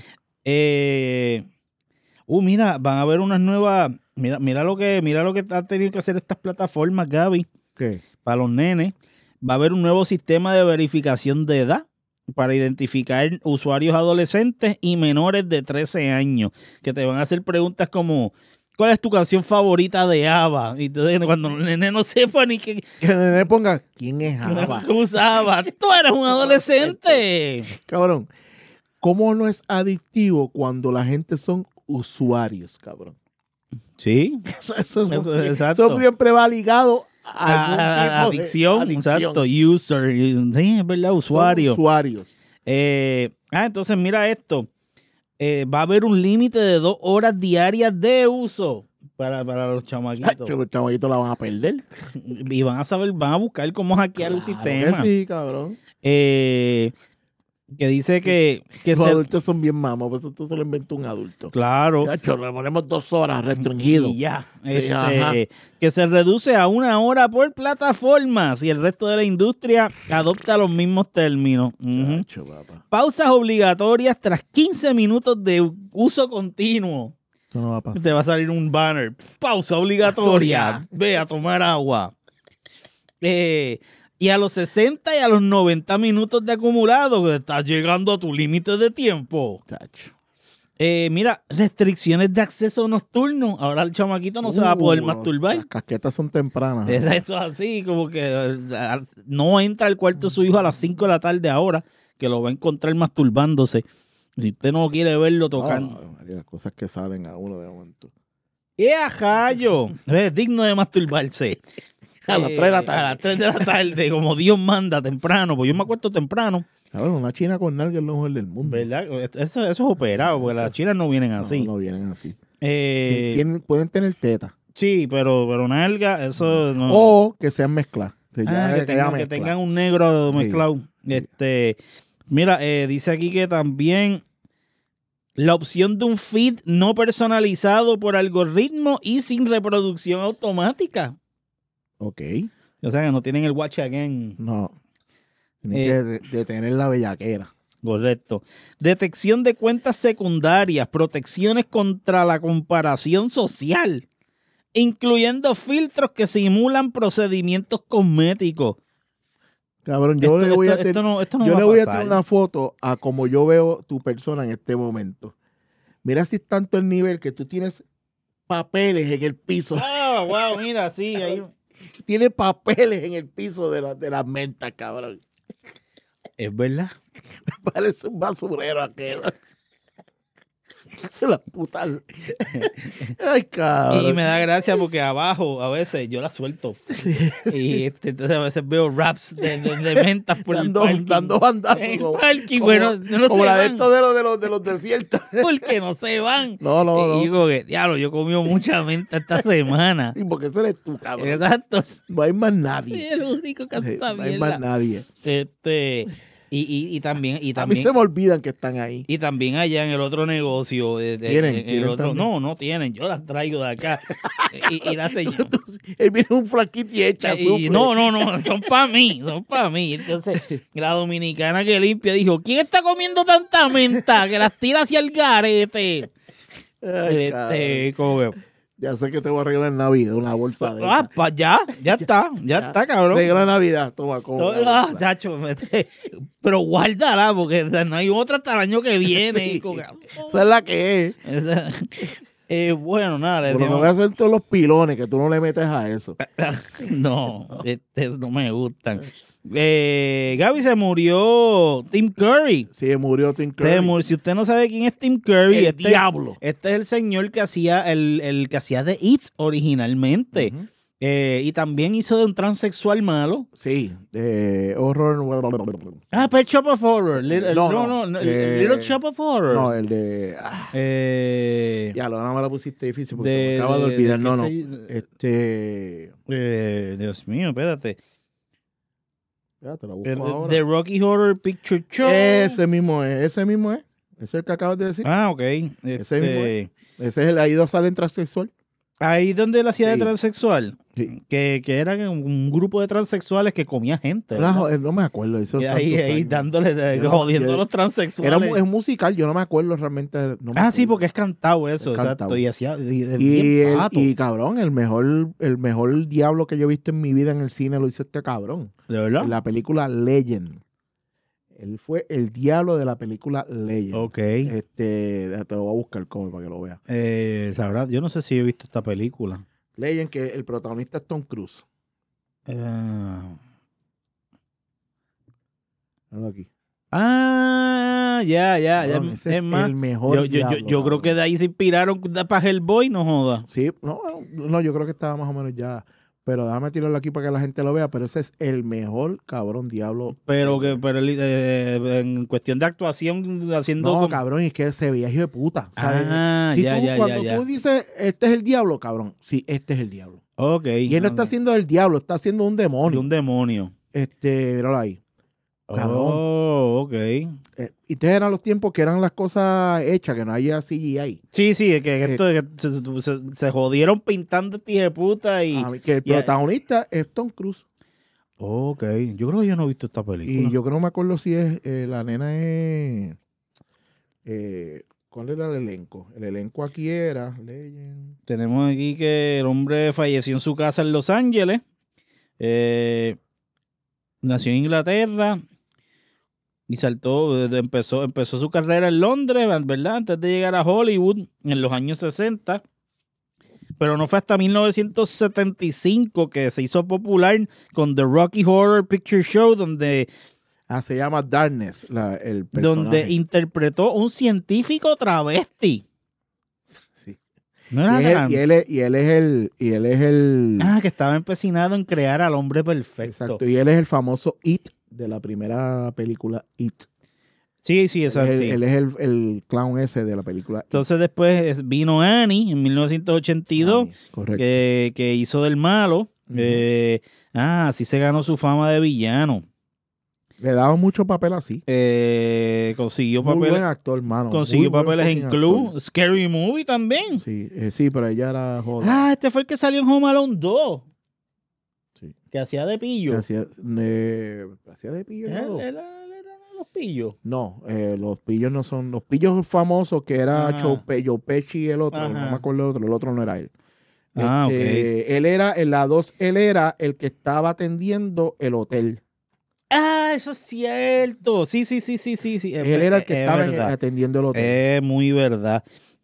Mira, van a haber unas nuevas. Mira lo que han tenido que hacer estas plataformas, Gaby, ¿Qué? para los nenes. Va a haber un nuevo sistema de verificación de edad para identificar usuarios adolescentes y menores de 13 años, que te van a hacer preguntas como ¿cuál es tu canción favorita de ABBA? Y entonces cuando el nene no sepa ni qué Que el nene ponga, ¿quién es Java? usaba, tú eres un adolescente. Cabrón, ¿cómo no es adictivo cuando la gente son usuarios, cabrón? Sí, Eso exacto. siempre va ligado a algún tipo de adicción, exacto, user, sí, es verdad, usuario. Son usuarios. Entonces mira esto, va a haber un límite de 2 horas diarias de uso para los Ay, chamaquitos. que los chamaquitos la van a perder. Y van a buscar cómo hackear el Claro sistema. que sí, cabrón. que dice que Los adultos son bien mamos, pues esto se lo inventó un adulto. Claro. Chacho, le ponemos 2 horas restringido. Y ya. Sí, ajá. Que se reduce a 1 hora por plataformas y el resto de la industria adopta los mismos términos. Ujú. Chacho, papá. Pausas obligatorias tras 15 minutos de uso continuo. Eso no va a pasar. Te va a salir un banner. Pausa obligatoria. Ve a tomar agua. Y a los 60 y a los 90 minutos de acumulado, que estás llegando a tu límite de tiempo. Chacho. Mira, restricciones de acceso nocturno. Ahora el chamaquito no se va a poder masturbar. Las casquetas son tempranas. Eso es así, como que no entra al cuarto de su hijo a las 5 de la tarde ahora, que lo va a encontrar masturbándose. Si usted no quiere verlo tocando. Las cosas que salen a uno de momento. ¡Jayo! Es digno de masturbarse. A las 3 de la tarde. A las 3 de la tarde, como Dios manda, temprano. Pues yo me acuesto temprano. Claro, una china con nalga es lo mejor del mundo. ¿Verdad? Eso es operado, porque las chinas no vienen así. No vienen así. Pueden tener teta. Sí, pero nalga, eso no. O que sean mezcladas. Que tengan un negro mezclado. Sí. Mira, dice aquí que también la opción de un feed no personalizado por algoritmo y sin reproducción automática. Ok. O sea que no tienen el watch again. No. Tienen que detener la bellaquera. Correcto. Detección de cuentas secundarias, protecciones contra la comparación social, incluyendo filtros que simulan procedimientos cosméticos. Cabrón, yo le voy a tener pasar. una foto a como yo veo tu persona en este momento. Mira si es tanto el nivel que tú tienes papeles en el piso. Ah, wow, mira, sí. Tienes papeles en el piso de las mentas, cabrón. Es verdad. Parece un basurero aquel. La puta. Ay, cabrón. Y me da gracia porque abajo a veces yo la suelto. Y entonces a veces veo raps de mentas por el parking. Dando bandazos. En el como, parking, como, bueno, no como se la van. de estos de los desiertos. Porque no se van. No. Y digo que, diablo, yo comí mucha menta esta semana. Sí, porque eso eres tú, cabrón. Exacto. No hay más Soy nadie. el único que hace esta No hay más mierda. nadie. Y también A mí se me olvidan que están ahí. y también allá en el otro negocio ¿Tienen también? no tienen, yo las traigo de acá y las señora Él viene un flaquito y echa y no, son para mí. Entonces la dominicana que limpia dijo, ¿quién está comiendo tanta menta que las tira hacia el garete? Ay, cabrón. ¿Cómo veo? Ya sé que te voy a regalar en Navidad una bolsa de Ah, ya está, cabrón. Regala Navidad, toma, como Chacho, pero guárdala porque no hay otra hasta el año que viene. Sí. Esa es la que es. Bueno, nada, le Por lo que decimos, voy a hacer todos los pilones que tú no le metes a eso. no, no me gustan. Gaby, se murió Tim Curry. Sí, murió Tim Curry. Si usted no sabe quién es Tim Curry, El diablo. Este es el señor que hacía el que hacía de It originalmente. Ujú. Y también hizo de un transexual malo. Sí, de horror. Pet Shop of Horror. Little Shop of Horror. No, el de. Ya, no me la pusiste difícil porque se me acaba de olvidar. No. Dios mío, espérate. Ya, te la busco ahora. The Rocky Horror Picture Show. Ese mismo es. Ese es el que acabas de decir. Ah, ok. Ese mismo Ese es el ahí dos salen transexual. Ahí donde él hacía de Sí. transexual. Sí. Que eran un grupo de transexuales que comía gente. ¿verdad? No me acuerdo. Esos Y tantos ahí años. dándole, Yo- jodiendo yo- a los transexuales. Es un musical, yo no me acuerdo realmente. No me Sí, acuerdo. porque es cantado eso, Es exacto. cantado. Y hacía bien pato. Y cabrón, el mejor diablo que yo he visto en mi vida en el cine lo hizo este cabrón. ¿De verdad? En la película Legend. Él fue el diablo de la película Legend. Ok. Te lo voy a buscar como para que lo veas. Sabrá, yo no sé si he visto esta película. Legend, que el protagonista es Tom Cruise. Míralo aquí. Ya. Cabrón, ese Es es más, el mejor diablo, yo creo que de ahí se inspiraron para Hellboy, no joda. Sí, no, yo creo que estaba más o menos ya. Pero déjame tirarlo aquí para que la gente lo vea. Pero ese es el mejor cabrón diablo. Pero en cuestión de actuación, haciendo. No, cabrón, es que se veía hijo de puta. ¿Sabes? Cuando tú dices, este es el diablo, cabrón. Sí, este es el diablo. Ok. Y él no está haciendo el diablo, está haciendo un de demonio. un demonio. Míralo ahí. Cabrón. Oh, ok. Y entonces eran los tiempos que eran las cosas hechas, que no haya CGI. Sí, es que esto que se jodieron pintando este hijo de puta y... Que el y- protagonista es Tom Cruise. Ok, yo creo que yo no he visto esta película. Y yo creo no me acuerdo si es la nena es ¿cuál era el elenco? El elenco aquí era Legend. Tenemos aquí que el hombre falleció en su casa en Los Ángeles. Nació en Inglaterra y empezó su carrera en Londres, ¿verdad? Antes de llegar a Hollywood en los años 60. Pero no fue hasta 1975 que se hizo popular con The Rocky Horror Picture Show, donde Se llama Darkness, el personaje. donde interpretó un científico travesti. Sí. No era trans. Y él es el Que estaba empecinado en crear al hombre perfecto. exacto, y él es el famoso It de la primera película It. Sí, exacto. Él es el clown ese de la película It. Entonces después vino Annie en 1982, Correcto. que hizo del malo. Ujú. Así se ganó su fama de villano. Le daba mucho papel así. Consiguió Muy buen papeles, actor, mano. consiguió Muy buen papeles en fucking Clue, actor. Scary Movie también. Sí, pero ella era joda. Este fue el que salió en Home Alone 2, Sí. que hacía de pillo. ¿Hacía de pillo? Él ¿No? era los pillos. No, los pillos no son. Los pillos famosos que era Ajá. Joe Pesci y el otro, Ajá. no me acuerdo el otro no era él. Ok. Él era, en la 2, él era el que estaba atendiendo el hotel. Eso es cierto. Sí. Él era el que estaba verdad. atendiendo el hotel. Es muy verdad.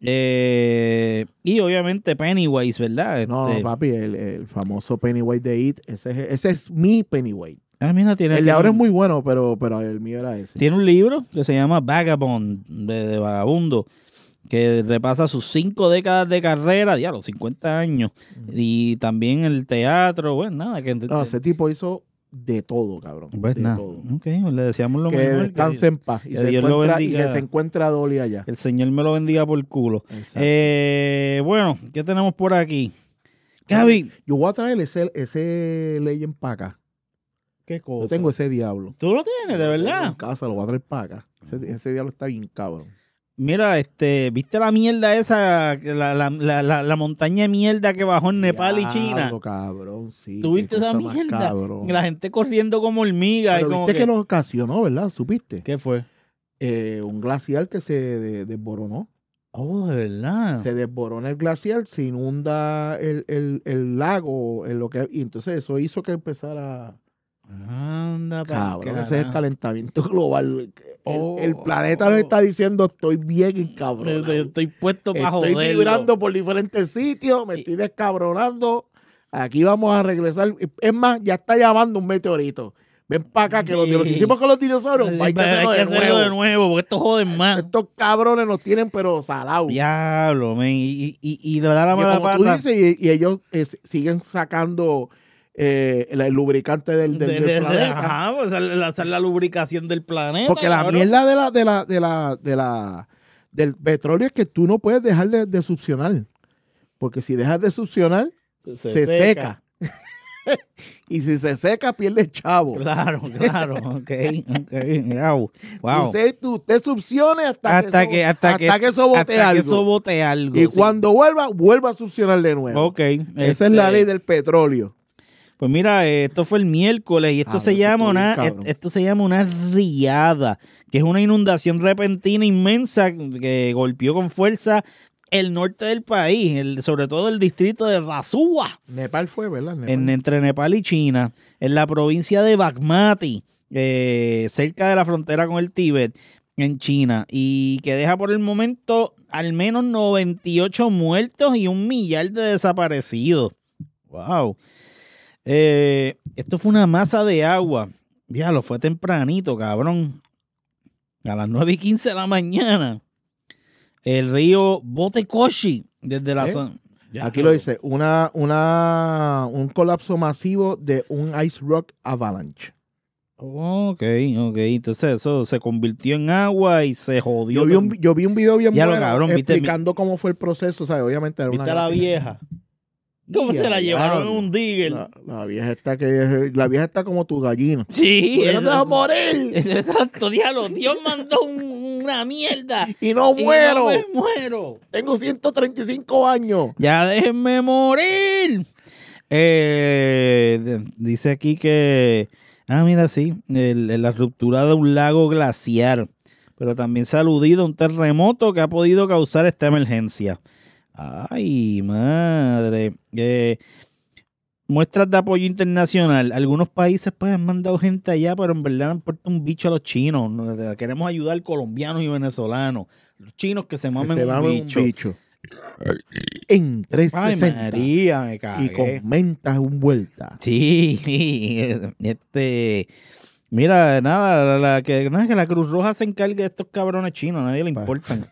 Y obviamente Pennywise, ¿verdad? No, papi, el famoso Pennywise de It, ese es mi Pennywise. Mira, tiene El de ahora es muy bueno, pero el mío era ese. Tiene un libro que se llama Vagabond, de vagabundo, que repasa sus 5 décadas de carrera, ya los 50 años, y también el teatro, bueno, nada. No, ese tipo hizo de todo, cabrón. Pues de nada. todo. Ok, le deseamos lo Que mejor. descanse en paz y, que se Dios lo encuentra, y bendiga. que se encuentra Dolly allá. El Señor me lo bendiga por culo. Exacto. Bueno, ¿qué tenemos por aquí? Gaby. Yo voy a traer ese Legend para acá. ¿Qué cosa? Yo tengo ese diablo. ¿Tú lo tienes, de En verdad? casa, lo voy a traer para acá. Ese diablo está bien cabrón. Mira, ¿viste la mierda esa, la montaña de mierda que bajó en Nepal y China? Diablo, cabrón, sí. ¿Tú viste qué esa cosa más mierda? cabrón. La gente corriendo como hormiga. Pero y como viste que lo ocasionó, ¿verdad? ¿Supiste? ¿Qué fue? Un glaciar que se desboronó. Oh, de verdad. Se desborona el glaciar, se inunda el lago, y entonces eso hizo que empezara... Anda, Cabrón, ese es el calentamiento global. Oh. El planeta nos está diciendo, estoy bien cabrón. Estoy puesto para Estoy joderlo. vibrando por diferentes sitios, me estoy descabronando. Aquí vamos a regresar. Es más, ya está llamando un meteorito. Ven para acá, que lo que hicimos con los dinosaurios, hay que hacerlo de nuevo. Porque estos joden más. Estos cabrones nos tienen pero salados. Diablo, men. Y le da la Y mala como tú pata. dices, y ellos siguen sacando el lubricante del planeta. Ajá, pues hacer la lubricación del planeta. Porque la cabrón. mierda del petróleo es que tú no puedes dejar de succionar. Porque si dejas de succionar, se seca. Y si se seca, pierde chavo. Claro. Ok. Wow. Usted succione hasta que eso bote hasta algo. que eso bote algo. Y sí. cuando vuelva a succionar de nuevo. Ok. Esa es la ley del petróleo. Pues mira, esto fue el miércoles y esto Ah, se eso llama estuvo bien, una, cabrón. esto se llama una riada, que es una inundación repentina inmensa que golpeó con fuerza el norte del país, sobre todo el distrito de Rasua, Nepal fue, ¿verdad? Nepal. entre Nepal y China, en la provincia de Bagmati, cerca de la frontera con el Tíbet, en China, y que deja por el momento al menos 98 muertos y 1 millar de desaparecidos. ¡Wow! Esto fue una masa de agua. Ya lo fue tempranito, cabrón. A las 9:15 de la mañana. El río Botecoshi, desde la zona. Aquí lo dice, un colapso masivo de un ice rock avalanche. Ok. Entonces eso se convirtió en agua y se jodió. Yo vi un video bien Ya lo bueno cabrón, ¿viste? explicando cómo fue el proceso, ¿sabes? Obviamente era ¿Viste una a la gráfica. vieja? ¿Cómo Ya, se la llevaron en diablo. un digger? La vieja está como tu gallina. Sí. ¿Por qué no te vas a morir? Exacto, diablo. Dios mandó una mierda. Y no Y muero. no me muero. Tengo 135 años. Ya déjenme morir. Dice aquí que... mira, sí. La ruptura de un lago glaciar. Pero también se ha aludido a un terremoto que ha podido causar esta emergencia. Ay, madre. Muestras de apoyo internacional. Algunos países pues han mandado gente allá, pero en verdad no importa un bicho a los chinos. Queremos ayudar colombianos y venezolanos. Los chinos que se Que mamen se un mame bicho. En Ay, 360. María, me Y cagué. comentas un vuelta. Sí, mira, nada, que la Cruz Roja se encargue de estos cabrones chinos, a nadie le importan.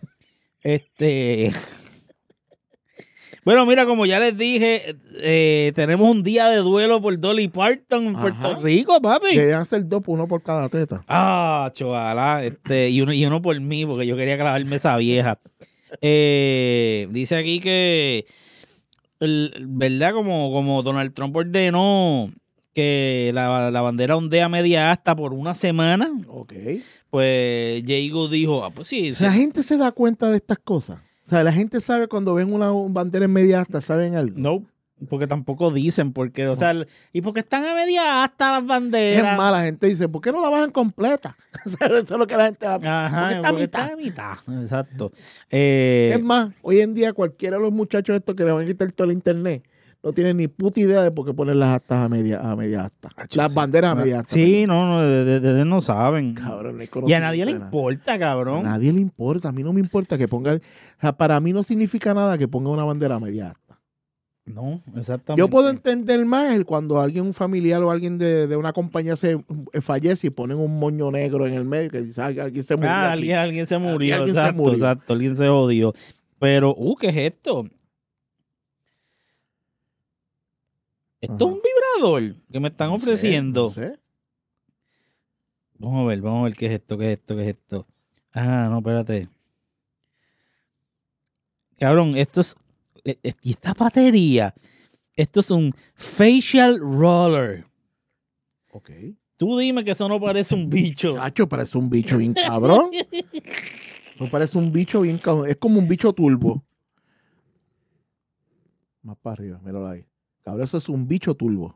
Bueno, mira, como ya les dije, tenemos un día de duelo por Dolly Parton en Puerto Ajá. Rico, papi. Deberían ser dos, uno por cada teta. Chovala, y uno por mí, porque yo quería clavarme esa vieja. Dice aquí que, ¿verdad? Como Donald Trump ordenó que la bandera ondea media asta por una semana, Ok. pues Jago dijo, pues sí. La gente se da cuenta de estas cosas. O sea, la gente sabe cuando ven una bandera en media asta, ¿saben algo? No, porque tampoco dicen, porque, o sea, y porque están a media asta las banderas. Es más, la gente dice, ¿por qué no la bajan completa? O sea, eso es lo que la gente da. Ajá, Porque está a mitad. Exacto. Es más, hoy en día cualquiera de los muchachos estos que le van a quitar todo el internet no tienen ni puta idea de por qué poner las astas a media asta. Las banderas a media asta. Sí, no, de no saben. Cabrón, no hay Y a nadie le conocimiento de nada. importa, A cabrón. nadie le importa. A mí no me importa que ponga. O sea, para mí no significa nada que ponga una bandera a media asta. No, exactamente. Yo puedo entender más cuando alguien, un familiar o alguien de una compañía se fallece y ponen un moño negro en el medio que dice, alguien se murió. aquí". Alguien se murió. Alguien se Exacto, murió. exacto. Alguien se jodió. Pero, ¿qué es esto? Esto es Ajá. un vibrador que me están No sé, ofreciendo. no sé. Vamos a ver qué es esto, qué es esto. No, espérate. Cabrón, esto es. Y esta batería. Esto es un facial roller. Ok. Tú dime que eso no parece un bicho. Chacho, parece un bicho bien cabrón. Eso parece un bicho bien cabrón. Es como un bicho turbo. Más para arriba, míralo ahí. Cabrón, eso es un bicho turbo.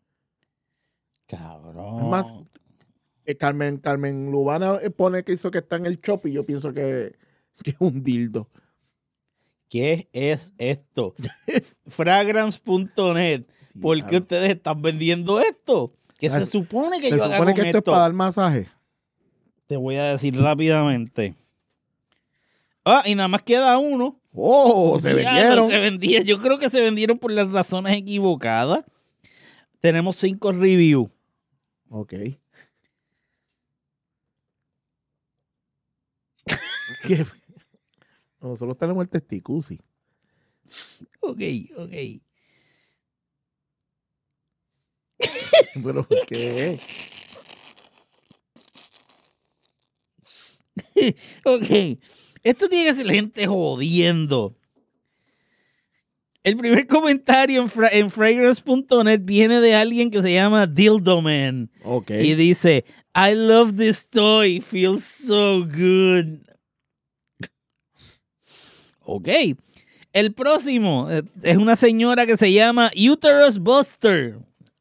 Cabrón. Es más, Carmen Lubana pone que hizo que está en el shop y yo pienso que es un dildo. ¿Qué es esto? Fragrance.net. ¿Por qué ustedes están vendiendo esto? Que se supone que Se yo haga supone con que esto es para dar masaje. Te voy a decir rápidamente. Y nada más queda uno. ¡Oh! Se Diablo, vendieron. Se vendía. Yo creo que se vendieron por las razones equivocadas. Tenemos 5 reviews. Ok. ¿Qué? Nosotros tenemos el testicusi. Ok. Pero, ¿qué? Ok. Esto tiene que ser la gente jodiendo. El primer comentario en fragrance.net viene de alguien que se llama Dildoman. Ok. Y dice, I love this toy, feels so good. Ok. El próximo es una señora que se llama Uterus Buster.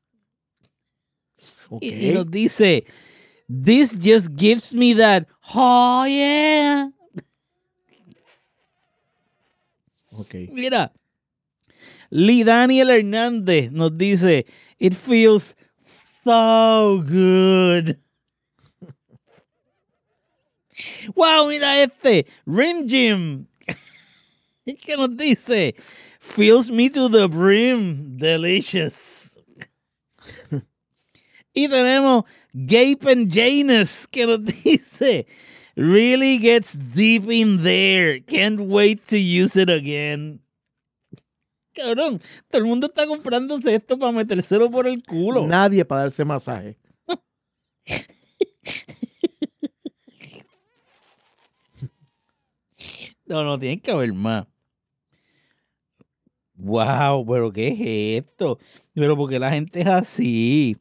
Ok. Y nos dice, this just gives me that, oh yeah. Ok. Mira, Lee Daniel Hernández nos dice, it feels so good. Wow, mira este, Rim Jim. ¿Qué nos dice? Fills me to the brim. Delicious. Y tenemos Gape and Janus que nos dice really gets deep in there. Can't wait to use it again. Cabrón, todo el mundo está comprándose esto para metérselo por el culo. Nadie para darse masaje. No, tiene que haber más. Wow, pero ¿qué es esto? Pero porque la gente es así.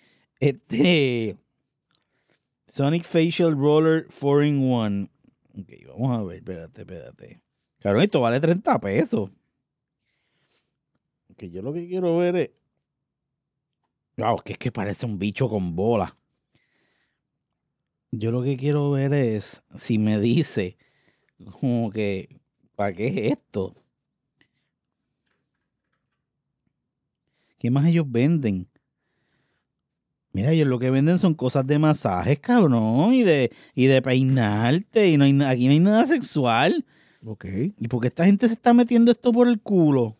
Sonic Facial Roller 4-in-1. Ok, vamos a ver, espérate. Claro, esto vale 30 pesos. Que yo lo que quiero ver es... Wow, que es que parece un bicho con bola. Yo lo que quiero ver es si me dice como que, ¿para qué es esto? ¿Qué más ellos venden? Mira, ellos lo que venden son cosas de masajes, cabrón, y de peinarte, y no hay, aquí no hay nada sexual. Ok. ¿Y por qué esta gente se está metiendo esto por el culo?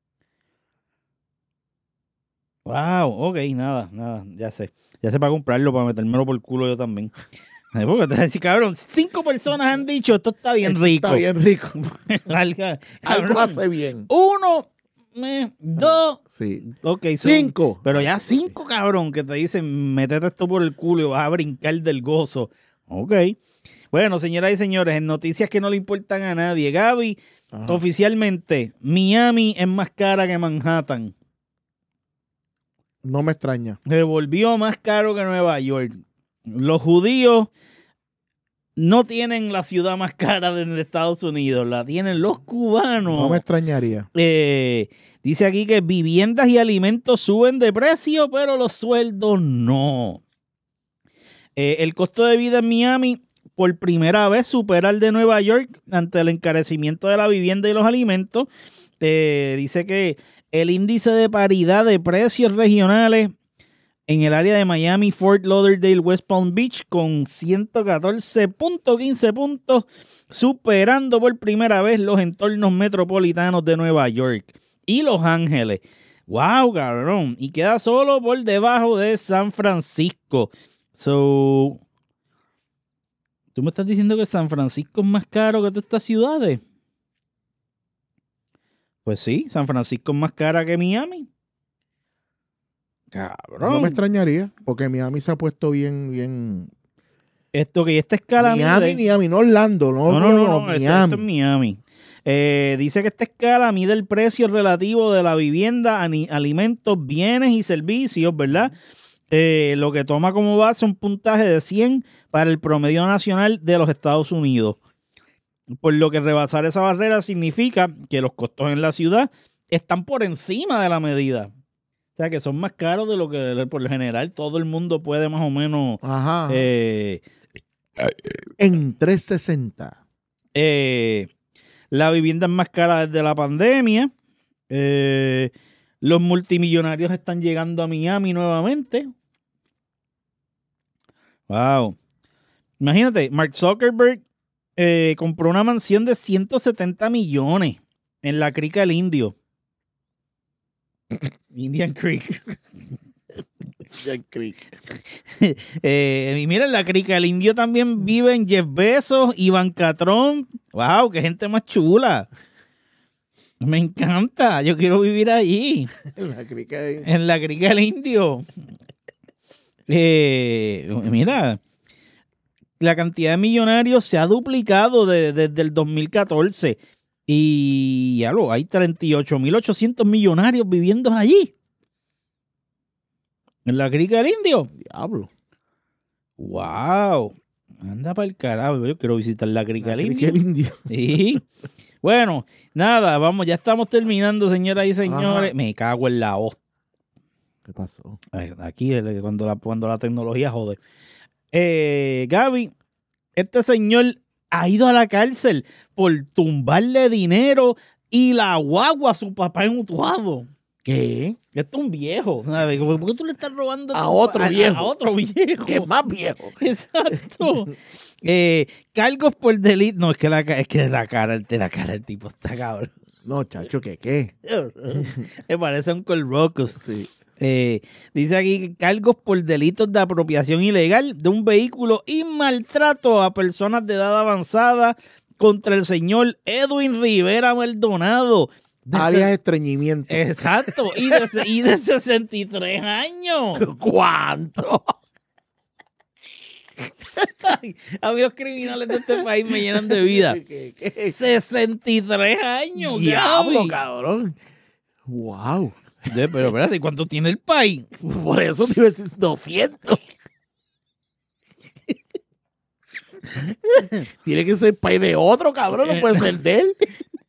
Wow, ok, nada, ya sé para comprarlo, para metérmelo por el culo yo también. Porque te decir, cabrón, 5 personas han dicho, esto está bien rico. Está bien rico. Cabrón, Algo hace bien. 1, 2, Sí. ok, 5. pero ya 5, cabrón, que te dicen, métete esto por el culo y vas a brincar del gozo. Ok. Bueno, señoras y señores, en noticias que no le importan a nadie, Gaby, oficialmente, Miami es más cara que Manhattan. No me extraña. Se volvió más caro que Nueva York. Los judíos no tienen la ciudad más cara de Estados Unidos, la tienen los cubanos. No me extrañaría. Dice aquí que viviendas y alimentos suben de precio, pero los sueldos no. El costo de vida en Miami por primera vez supera el de Nueva York ante el encarecimiento de la vivienda y los alimentos. Dice que el índice de paridad de precios regionales en el área de Miami, Fort Lauderdale, West Palm Beach, con 114.15 puntos, superando por primera vez los entornos metropolitanos de Nueva York y Los Ángeles. ¡Wow, cabrón! Y queda solo por debajo de San Francisco. So, ¿tú me estás diciendo que San Francisco es más caro que todas estas ciudades? Pues sí, San Francisco es más cara que Miami. Cabrón. No me extrañaría, porque Miami se ha puesto bien. Esto que esta escala Miami, no Orlando, no, Miami. Esto es Miami. Dice que esta escala mide el precio relativo de la vivienda, alimentos, bienes y servicios, ¿verdad? Lo que toma como base un puntaje de 100 para el promedio nacional de los Estados Unidos. Por lo que rebasar esa barrera significa que los costos en la ciudad están por encima de la medida. O sea, que son más caros de lo que por lo general todo el mundo puede más o menos... Ajá. En 360. La vivienda es más cara desde la pandemia. Los multimillonarios están llegando a Miami nuevamente. Wow. Imagínate, Mark Zuckerberg compró una mansión de 170 millones en la Crica del Indio. Indian Creek. Y mira, en la Crica del Indio también viven Jeff Bezos, Ivanka Trump. ¡Wow! ¡Qué gente más chula! Me encanta. Yo quiero vivir allí. En la Crica del Indio. Mira, la cantidad de millonarios se ha duplicado desde el 2014. Y ya hay 38.800 millonarios viviendo allí. En la Crica del Indio. Diablo. ¡Wow! Anda para el carajo. Yo quiero visitar la Crica del Crica del Indio. Sí. Bueno, nada, vamos, ya estamos terminando, señoras y señores. Ajá. Me cago en la hostia. ¿Qué pasó? Aquí, cuando la tecnología jode. Gaby, este señor ha ido a la cárcel por tumbarle dinero y la guagua a su papá en Utuado. ¿Qué? Esto es un viejo. ¿Sabes? ¿Por qué tú le estás robando a otro viejo? A otro viejo. Que es más viejo. Exacto. Cargos por delito. No, es que la cara del tipo está cabrón. No, chacho, ¿qué? Me parece un colrocos. Sí. Dice aquí cargos por delitos de apropiación ilegal de un vehículo y maltrato a personas de edad avanzada contra el señor Edwin Rivera Maldonado. Alias estreñimiento. Exacto. Y de 63 años. ¿Cuánto? A mí los criminales de este país me llenan de vida. ¿Qué? 63 años. Diablo, cabrón. Wow. Pero espérate, ¿cuánto tiene el país? Por eso te iba a decir 200. Tiene que ser país de otro, cabrón. No puede ser de él.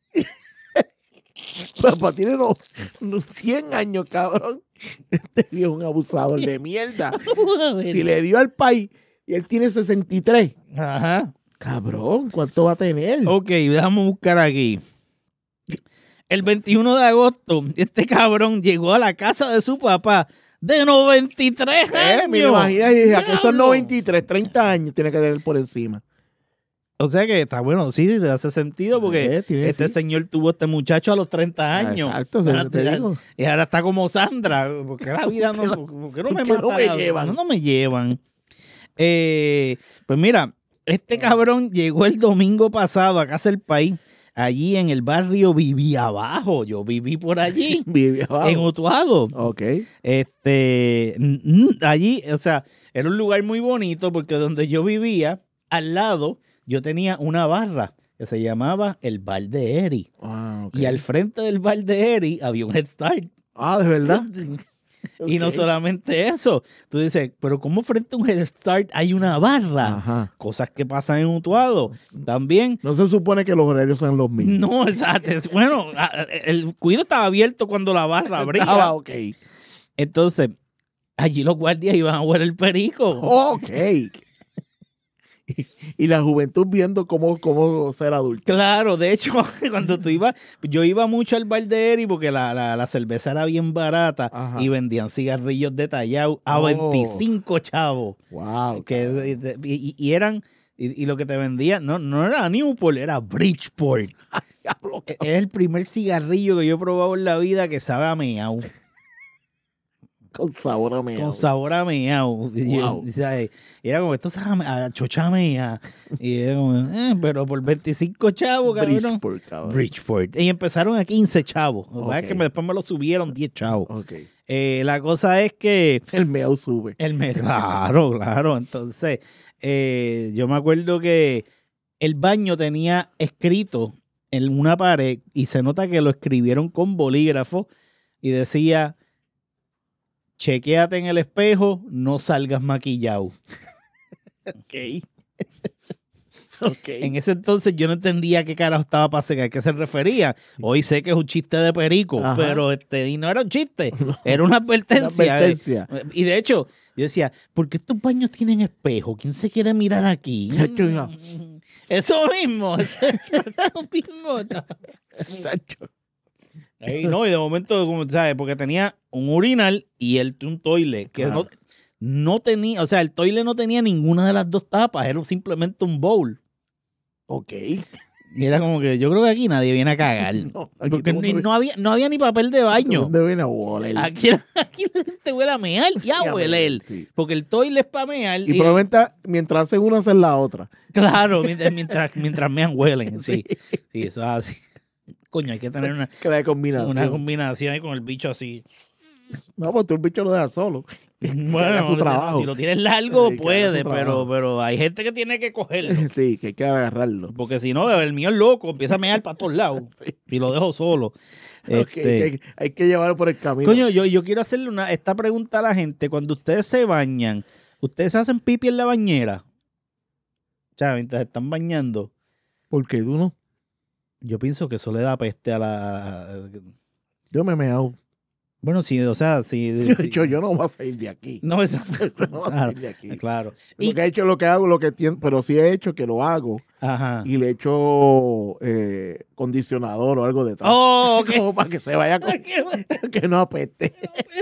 Papá tiene unos 100 años, cabrón. Este tío es un abusador de mierda. Si le dio al país y él tiene 63. Ajá. Cabrón, ¿cuánto va a tener? Ok, déjame buscar aquí. El 21 de agosto, este cabrón llegó a la casa de su papá de 93 años. Me imagino, que son ¡Diablo! 93, 30 años tiene que tener por encima. O sea que está bueno, sí, te hace sentido porque Tiene, este sí. señor tuvo este muchacho a los 30 años. Exacto, se lo te digo. Y ahora está como Sandra. Porque la vida no, ¿por qué no me ¿por qué no matan? me llevan? No me llevan. Pues mira, este cabrón llegó el domingo pasado a casa del país, allí en el barrio Vivía Abajo. Yo viví por allí, Vive abajo. en Utuado. Ok. Allí, o sea, era un lugar muy bonito porque donde yo vivía, al lado, yo tenía una barra que se llamaba el Bar de Eri. Ah, ok. Y al frente del Bar de Eri había un Head Start. Ah, ¿de verdad? Y no Ok. solamente eso, tú dices, pero ¿cómo frente a un Head Start hay una barra? Ajá. Cosas que pasan en Utuado. También, No se supone que los horarios sean los mismos. no, exacto. Bueno, el cuido estaba abierto cuando la barra abría. Ah, ok. Entonces, allí los guardias iban a huele el perico. Ok. Y la juventud viendo cómo ser adulto. Claro, de hecho, cuando tú ibas, yo iba mucho al bar de Eri porque la cerveza era bien barata. Ajá. Y vendían cigarrillos detallados a Oh. 25 chavos. Wow. Y eran, y lo que te vendían, no era Newport, era Bridgeport. Es el primer cigarrillo que yo he probado en la vida que sabe a meao, Con sabor a meao. con sabor a meao. Wow. Y era como, esto sabe a chocha mea. Y era como, pero por 25 chavos, cabrón. Bridgeport, cabrón. Bridgeport. Y empezaron a 15 chavos. Lo que pasa es que Ok. después me lo subieron 10 chavos. Ok. La cosa es que El meao sube. Claro, claro. Entonces, yo me acuerdo que el baño tenía escrito en una pared y se nota que lo escribieron con bolígrafo y decía, chequéate en el espejo, no salgas maquillado. Ok. Ok. En ese entonces yo no entendía a qué carajo estaba pasando, a qué se refería. Hoy sé que es un chiste de perico, Ajá. pero y no era un chiste, era una advertencia. Una advertencia. Y de hecho, yo decía, ¿por qué estos baños tienen espejo? ¿Quién se quiere mirar aquí? Chacho, no. Eso mismo. Eso mismo. Chacho. Ey, no, y de momento, como tú sabes, porque tenía un urinal y un toilet, que Claro. no tenía, o sea, el toilet no tenía ninguna de las dos tapas, era simplemente un bowl. Ok. Y era como que yo creo que aquí nadie viene a cagar. No, aquí Porque todo el mundo no había ni papel de baño. ¿Dónde viene a oler? Aquí la gente huele a mear y a hueler. Sí. Porque el toilet es para mear. Y probablemente mientras hacen una, hacen la otra. Claro, mientras mean huelen. Sí, sí, eso es así. Coño, hay que tener Que la combinación. una combinación ahí con el bicho así. No, pues tú el bicho lo dejas solo. Bueno, haga su trabajo. si lo tienes largo, Sí, que haga puede, su trabajo. pero hay gente que tiene que cogerlo. Sí, que hay que agarrarlo. Porque si no, el mío es loco, empieza a mear para todos lados. Sí. Y lo dejo solo. Ok, hay que llevarlo por el camino. Coño, yo quiero hacerle esta pregunta a la gente. Cuando ustedes se bañan, ¿ustedes hacen pipi en la bañera? O sea, mientras están bañando. ¿Por qué tú no? Yo pienso que eso le da peste a la... Yo me meao. Bueno, sí, o sea, sí. Yo he dicho, yo no voy a salir de aquí. No, eso... Yo no voy a Claro, salir de aquí. claro. Lo que he hecho, lo que hago, lo que tiene, pero sí he hecho que lo hago Ajá. y le echo condicionador o algo detrás. Oh, ok. Como para que se vaya con, que no apeste.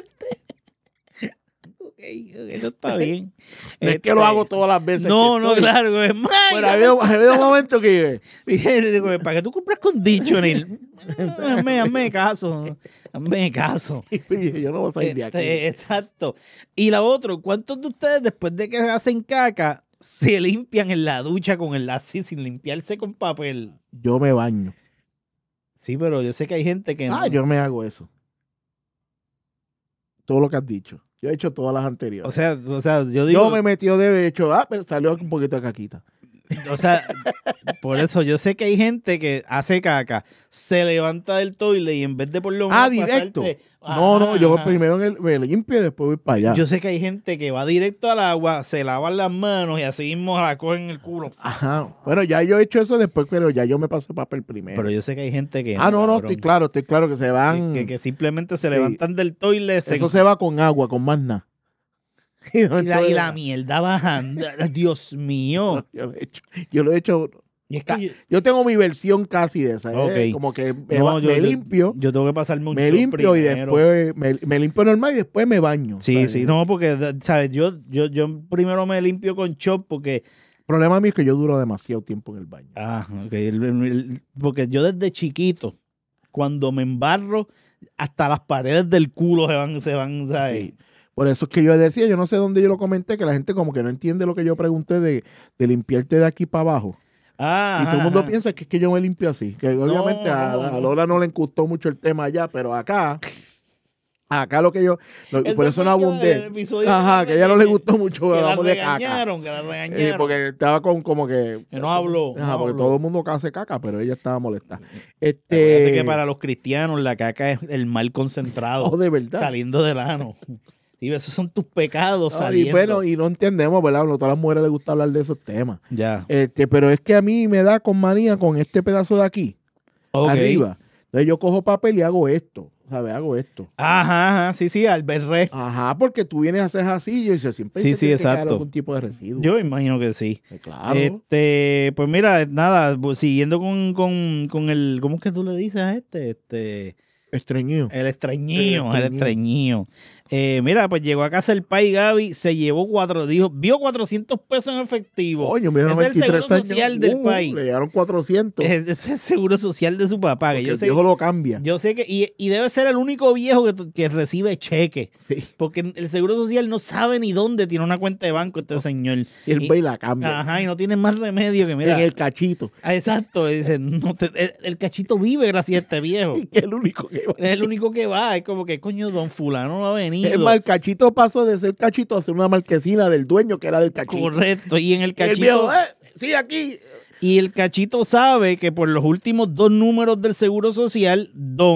Ok, eso está bien. No es que lo hago todas las veces. No, que no, estoy. claro, es más. Pero ha habido momentos que ¿Para qué tú compras conditioner? Hazme caso. Hazme caso. yo no voy a salir de aquí. Exacto. Y la otra, ¿cuántos de ustedes después de que hacen caca se limpian en la ducha con el así sin limpiarse con papel? Yo me baño. Sí, pero yo sé que hay gente que no. Yo me hago eso. Todo lo que has dicho. Yo he hecho todas las anteriores. O sea, yo digo. Yo me metí de hecho, pero salió un poquito de caquita. O sea, por eso yo sé que hay gente que hace caca, se levanta del toile y en vez de por lo menos directo. pasarte- No, yo Ajá. primero me limpio y después voy para allá. Yo sé que hay gente que va directo al agua, se lavan las manos y así mismo la cogen el culo. Ajá. Bueno, ya yo he hecho eso después, pero ya yo me paso papel primero. Pero yo sé que hay gente que... no, cabrón, estoy claro que se van. que simplemente se Sí. levantan del toile, Eso se va con agua, con más nada. y la mierda bajando. Dios mío. Yo lo he hecho. Y es que Yo tengo mi versión casi de esa. Ok. Como que no, me limpio. Yo tengo que pasarme un Me shot limpio y primero. después me limpio normal y después me baño. Sí, ¿sabes? sí, no, porque, ¿sabes? Yo primero me limpio con shot porque... El problema mío es que yo duro demasiado tiempo en el baño. Ok, porque yo desde chiquito, cuando me embarro, hasta las paredes del culo se van, ¿sabes? Sí. Por eso es que yo decía, yo no sé dónde yo lo comenté, que la gente como que no entiende lo que yo pregunté de limpiarte de aquí para abajo. Y todo el mundo piensa que es que yo me limpio así. Que obviamente a Lola no le gustó mucho el tema allá, pero acá lo que por eso no abundé. Ajá, que a ella no le gustó mucho, hablamos de caca. Que la regañaron. Porque estaba como que... Que no habló. Ajá, no porque habló. todo el mundo hace caca, pero ella estaba molesta. Acuérdate que para los cristianos la caca es el mal concentrado. Oh, de verdad. Saliendo del ano. Sí, esos son tus pecados No, saliendo. y bueno, y no entendemos, ¿verdad? No a todas las mujeres les gusta hablar de esos temas. Ya. Pero es que a mí me da con manía con este pedazo de aquí, Ok. arriba. Entonces yo cojo papel y hago esto, ¿sabes? Hago esto. Ajá, sí, Albert Re. Ajá, porque tú vienes a hacer así y yo dice, siempre Sí, se tiene que quedar exacto. algún tipo de residuo. Yo imagino que sí. Claro. Pues mira, nada, siguiendo con el, ¿cómo es que tú le dices a este? Estreñido. El estreñido. Mira, pues llegó a casa el pai Gaby, se llevó vio 400 pesos en efectivo. Coño, mira, Ese es el 93 seguro años. social del país. Le llegaron 400. Ese es el seguro social de su papá. Que Porque yo el sé, viejo lo cambia. yo sé que, y debe ser el único viejo que recibe cheque. Sí. Porque el seguro social no sabe ni dónde tiene una cuenta de banco este señor. Y él va y la cambia. Ajá, y no tiene más remedio que mira. En el cachito. Exacto, dice, el cachito vive gracias a este viejo. Y que es el único que va. Es el único que va, es como que coño, don fulano no ha venido. Es más, el cachito pasó de ser cachito a ser una marquesina del dueño que era del cachito. Correcto, y en el Y el cachito, viejo, sí, aquí. y el cachito sabe que por los últimos 2 números del seguro social,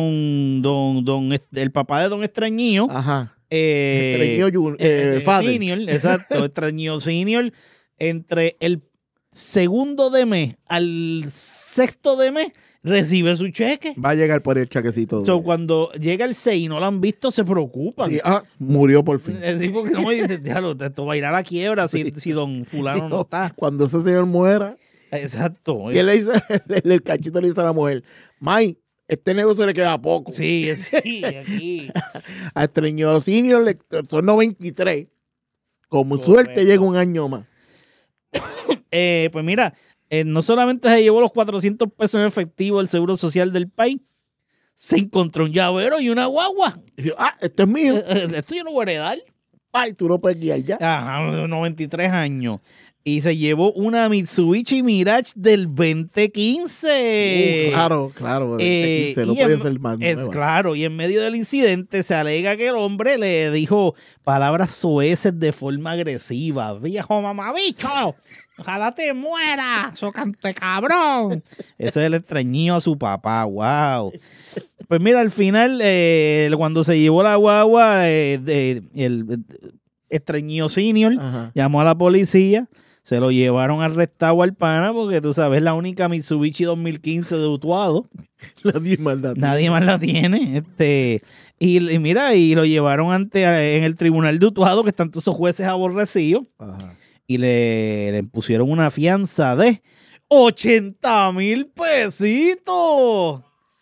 el papá de don Extrañío, Ajá. Extrañío Father. Senior, exacto, Extrañío Senior, entre el segundo de mes al sexto de mes, recibe su cheque. Va a llegar por el chaquecito. So, cuando llega el 6 y no lo han visto, se preocupan. Sí, murió por fin. Sí, porque no me dicen, déjalo, esto va a ir a la quiebra si don fulano no está. Cuando ese señor muera, Exacto. y él le dice, el cachito le dice a la mujer, May, este negocio le queda poco. Sí, sí, aquí. A Estreñido Senior son 93. Como Correcto. suerte llega un año más. Pues mira, no solamente se llevó los 400 pesos en efectivo el seguro social del país, se encontró un llavero y una guagua. Y yo, esto es mío. Esto yo no voy a heredar. Ay, tú no puedes guiar ya. Ajá, 93 años. Y se llevó una Mitsubishi Mirage del 2015. Claro. Y no puede ser más es nueva. claro, y en medio del incidente se alega que el hombre le dijo palabras soeces de forma agresiva. Viejo mamabicho, ojalá te mueras, socante cabrón. Eso es el extrañío a su papá, wow. Pues mira, al final, cuando se llevó la guagua, el extrañío senior Ajá. llamó a la policía. Se lo llevaron arrestado al pana porque tú sabes, la única Mitsubishi 2015 de Utuado. Nadie más la tiene. Nadie más la tiene. Y mira, y lo llevaron en el tribunal de Utuado, que están todos esos jueces aborrecidos, Ajá. y le pusieron una fianza de 80,000 pesitos.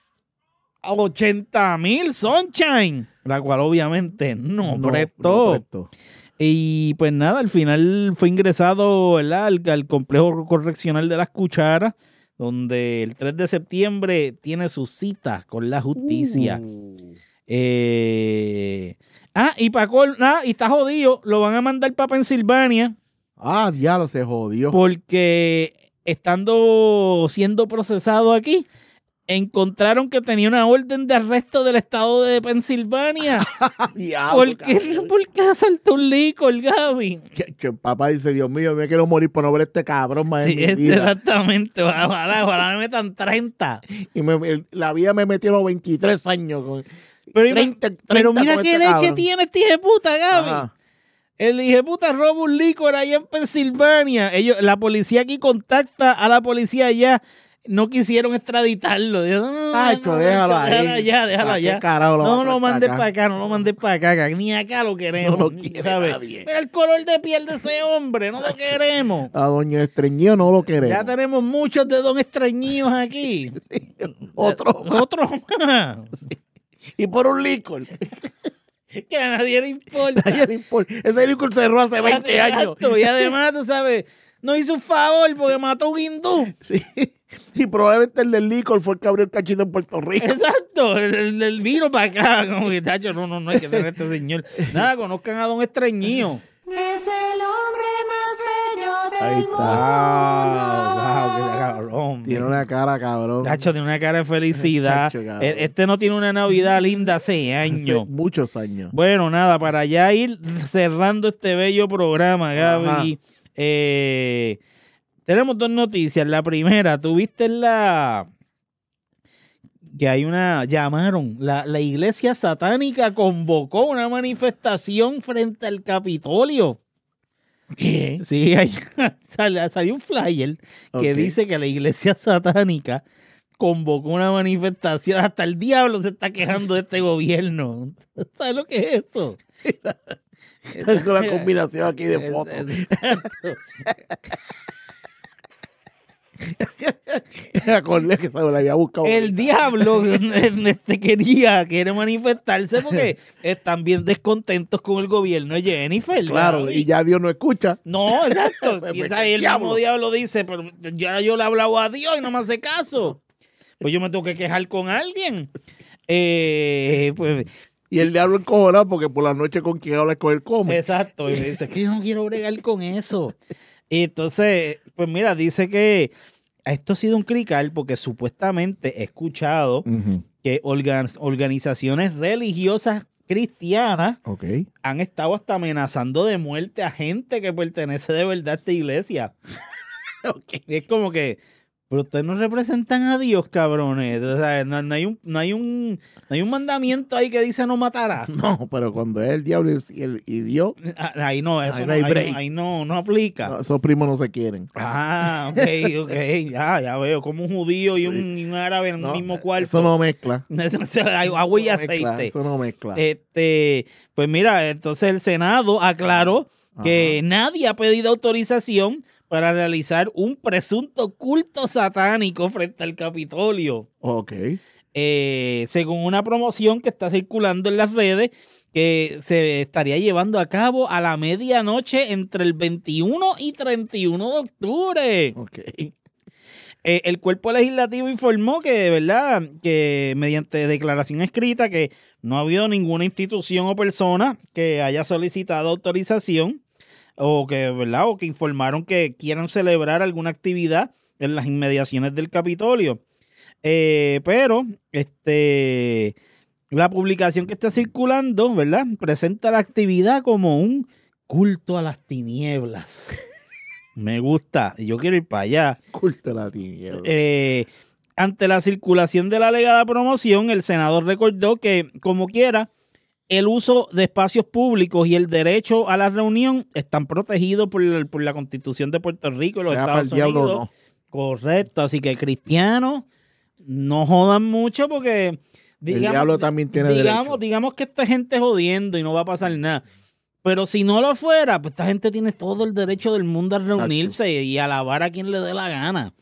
80,000, Sunshine. La cual obviamente no prestó. Y pues nada, al final fue ingresado, ¿verdad?, al complejo correccional de Las Cucharas, donde el 3 de septiembre tiene su cita con la justicia. Y está jodido, lo van a mandar para Pensilvania Diablo, se jodió. porque siendo procesado aquí, encontraron que tenía una orden de arresto del estado de Pensilvania. ¿Por qué asaltó un licor, Gaby? Que papá dice, Dios mío, me quiero morir por no ver este cabrón más Sí, en mi vida. exactamente. Ojalá me metan 30. Y la vida me metió a los 23 años. Pero, 30 pero mira con qué este leche cabrón. tiene este hijo de puta, Gaby. Ajá. El hijo de puta roba un licor allá en Pensilvania. La policía aquí contacta a la policía allá. No quisieron extraditarlo. Dijeron, no, Déjalo ahí. Déjalo allá. No lo mandes para acá, no lo mandes para acá. Ni acá lo queremos. No lo quiere ¿sabes? nadie. Mira el color de piel de ese hombre, no lo queremos. A doña Estreñido no lo queremos. Ya tenemos muchos de don extrañidos aquí. Otro. Otro más. Y por un licor. Que a nadie le importa. A nadie le importa. Ese licor cerró hace 20 años. Exacto, y además, tú sabes, no hizo un favor porque mató a un hindú. Sí. Y probablemente el del licor fue el que abrió el cachito en Puerto Rico. Exacto, el vino para acá. Como que, tacho, no hay que tener a este señor. Nada, conozcan a don Estreñido. Es el hombre más bello Ahí del Wow, mundo. qué cabrón. Tiene una cara, cabrón. Tacho, tiene una cara de felicidad. Tacho, cabrón. Este no tiene una Navidad linda hace Hace años. muchos años. Bueno, nada, para ya ir cerrando este bello programa, Gaby. Tenemos dos noticias. La primera, tuviste que hay llamaron, la iglesia satánica convocó una manifestación frente al Capitolio. ¿Qué? Sí, salió un flyer que Ok. dice que la iglesia satánica convocó una manifestación. Hasta el diablo se está quejando de este gobierno. ¿Sabes lo que es eso? Es una combinación aquí de fotos. Acordé que se la había buscado. El diablo quiere manifestarse porque están bien descontentos con el gobierno de Jennifer. Claro, ¿verdad? y ya Dios no escucha. No, exacto. Pues, Y pues, ¿sabes? El diablo. mismo diablo dice, pero yo le he hablado a Dios y no me hace caso. Pues yo me tengo que quejar con alguien. Pues, Y el diablo encojonado porque por la noche con quien habla con él come. exacto. Y me dice que yo no quiero bregar con eso. Y entonces, pues mira, dice que esto ha sido un crical porque supuestamente he escuchado Ujú. que organizaciones religiosas cristianas Ok. han estado hasta amenazando de muerte a gente que pertenece de verdad a esta iglesia. Y es como que, pero ustedes no representan a Dios, cabrones. O sea, no hay un mandamiento ahí que dice no matarás. No, pero cuando es el diablo y Dios, Ahí no, eso Ahí no no, hay ahí break. ahí no aplica. no, esos primos no se quieren. Ah, ok, ya veo, como un judío y un árabe en No, un mismo cuarto. Eso no mezcla. Hay agua y Eso no mezcla, aceite. Eso no mezcla. Pues mira, entonces el Senado aclaró que nadie ha pedido autorización para realizar un presunto culto satánico frente al Capitolio. Ok. Según una promoción que está circulando en las redes, que se estaría llevando a cabo a la medianoche entre el 21 y 31 de octubre. Ok. El cuerpo legislativo informó que, ¿verdad?, que mediante declaración escrita que no ha habido ninguna institución o persona que haya solicitado autorización o que, ¿verdad?, o que informaron que quieran celebrar alguna actividad en las inmediaciones del Capitolio. Pero la publicación que está circulando, ¿verdad?, presenta la actividad como un culto a las tinieblas. Me gusta, y yo quiero ir para allá. Culto a la tiniebla. Ante la circulación de la alegada promoción, el senador recordó que, como quiera, el uso de espacios públicos y el derecho a la reunión están protegidos por la Constitución de Puerto Rico y los Sea para el Estados diablo, Unidos. no. Correcto, así que cristianos no jodan mucho porque El diablo también tiene derecho. digamos que esta gente jodiendo y no va a pasar nada. Pero si no lo fuera, pues esta gente tiene todo el derecho del mundo a reunirse y alabar a quien le dé la gana.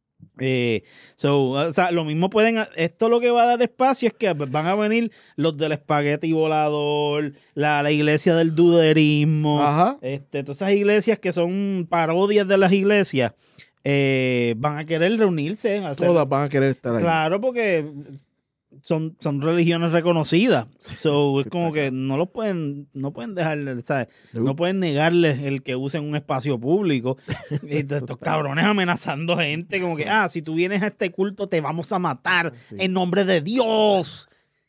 O sea, lo mismo esto lo que va a dar espacio es que van a venir los del espagueti volador, la iglesia del duderismo, Ajá. todas esas iglesias que son parodias de las iglesias, van a querer reunirse. Todas van a querer estar ahí. Claro, porque son religiones reconocidas. So, es como que no pueden dejar, ¿sabes? No pueden negarles el que usen un espacio público. Y estos cabrones amenazando gente, como que, si tú vienes a este culto te vamos a matar en nombre de Dios.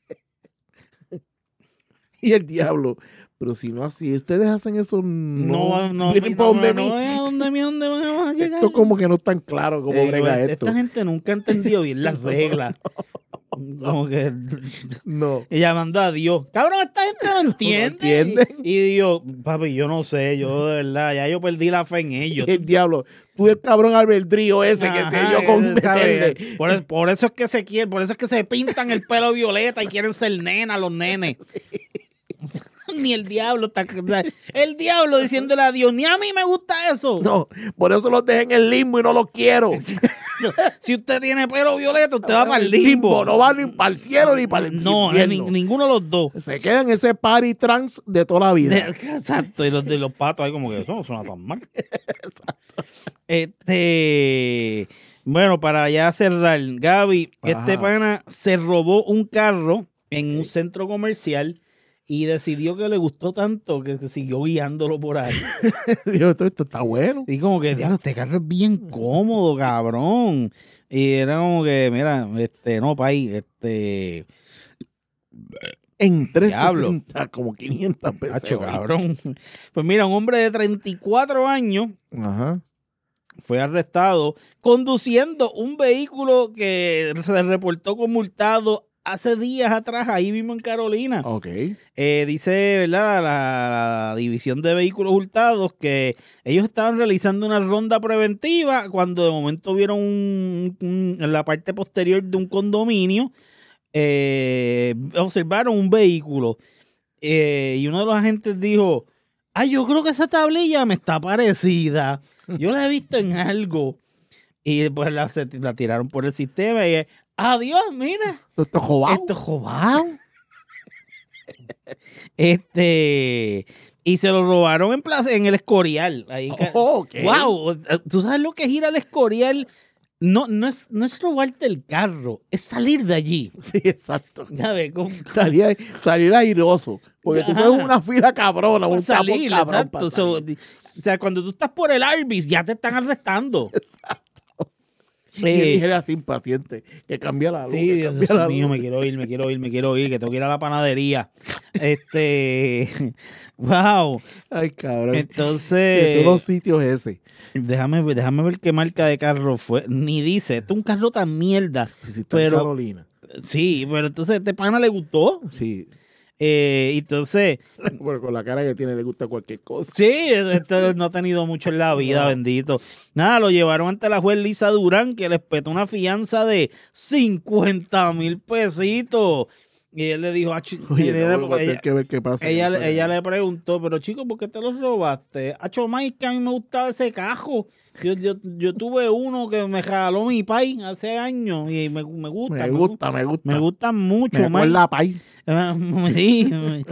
Y el diablo, pero si no así, ustedes hacen eso, no vienen para donde mí. ¿Dónde vamos a llegar? Esto como que no es tan claro cómo brega esto. Esta gente nunca ha entendido bien las reglas. Como que y llamando a Dios, cabrón, esta gente no entiende. Y Dios, papi, yo no sé, yo de verdad, ya yo perdí la fe en ellos. El diablo, tú el cabrón albedrío ese que te dio con meterle. Por eso es que se quieren, por eso es que se pintan el pelo violeta y quieren ser nena los nenes. Ni el diablo está, el diablo diciéndole a Dios, ni a mí me gusta eso. No, por eso los dejé en el limbo y no los quiero. Si usted tiene pelo violeta, usted va para el limbo. No va ni para el cielo ni para el infierno. No, ninguno de los dos. Se queda en ese party trans de toda la vida. Exacto, y los de los patos ahí como que eso no suena tan mal. Exacto. Bueno, para ya cerrar, Gaby, este pana se robó un carro en un centro comercial y decidió que le gustó tanto que siguió guiándolo por ahí. Dijo, esto está bueno. Y como que, diablo, este carro es bien cómodo, cabrón. Y era como que, mira, no, pay, en 360, como 500 pesos. Hacho, cabrón. Pues mira, un hombre de 34 años fue arrestado conduciendo un vehículo que se reportó como multado hace días atrás, ahí mismo en Carolina. Ok. Dice, ¿verdad? La División de Vehículos Hurtados que ellos estaban realizando una ronda preventiva cuando de momento vieron en la parte posterior de un condominio, observaron un vehículo. Y uno de los agentes dijo, yo creo que esa tablilla me está parecida. Yo la he visto en algo. Y después la tiraron por el sistema y adiós, mira. Esto es jobao. Esto es jobao. Y se lo robaron en el Escorial. Ahí, okay. Wow, ¿tú sabes lo que es ir al Escorial? No es robarte el carro, es salir de allí. Sí, exacto. Ya ves, salir airoso. Porque tú puedes una fila cabrona, un salir, cabrón. Exacto. O sea, cuando tú estás por el Arby's, ya te están arrestando. Exacto. Y dije así impaciente que cambia la luz. Sí, Dios mío, me quiero ir, que tengo que ir a la panadería. Wow. Ay, cabrón. Entonces, de todos los sitios ese. Déjame ver qué marca de carro fue. Ni dice, esto es un carro tan mierda. Pero Carolina. Sí, pero entonces este pana le gustó. Sí. Entonces, bueno, con la cara que tiene le gusta cualquier cosa. Sí, esto no ha tenido mucho en la vida, bendito. Nada, lo llevaron ante la juez Lisa Durán, que les petó una fianza de 50,000 pesitos. Y él le dijo, que ver qué pasa. Ella le preguntó, pero chico, ¿por qué te los robaste? Mike, que a mí me gustaba ese cajo. Yo tuve uno que me regaló mi pai hace años y me gusta. Me gusta. Me gustan mucho, me acuerda a pai. Sí.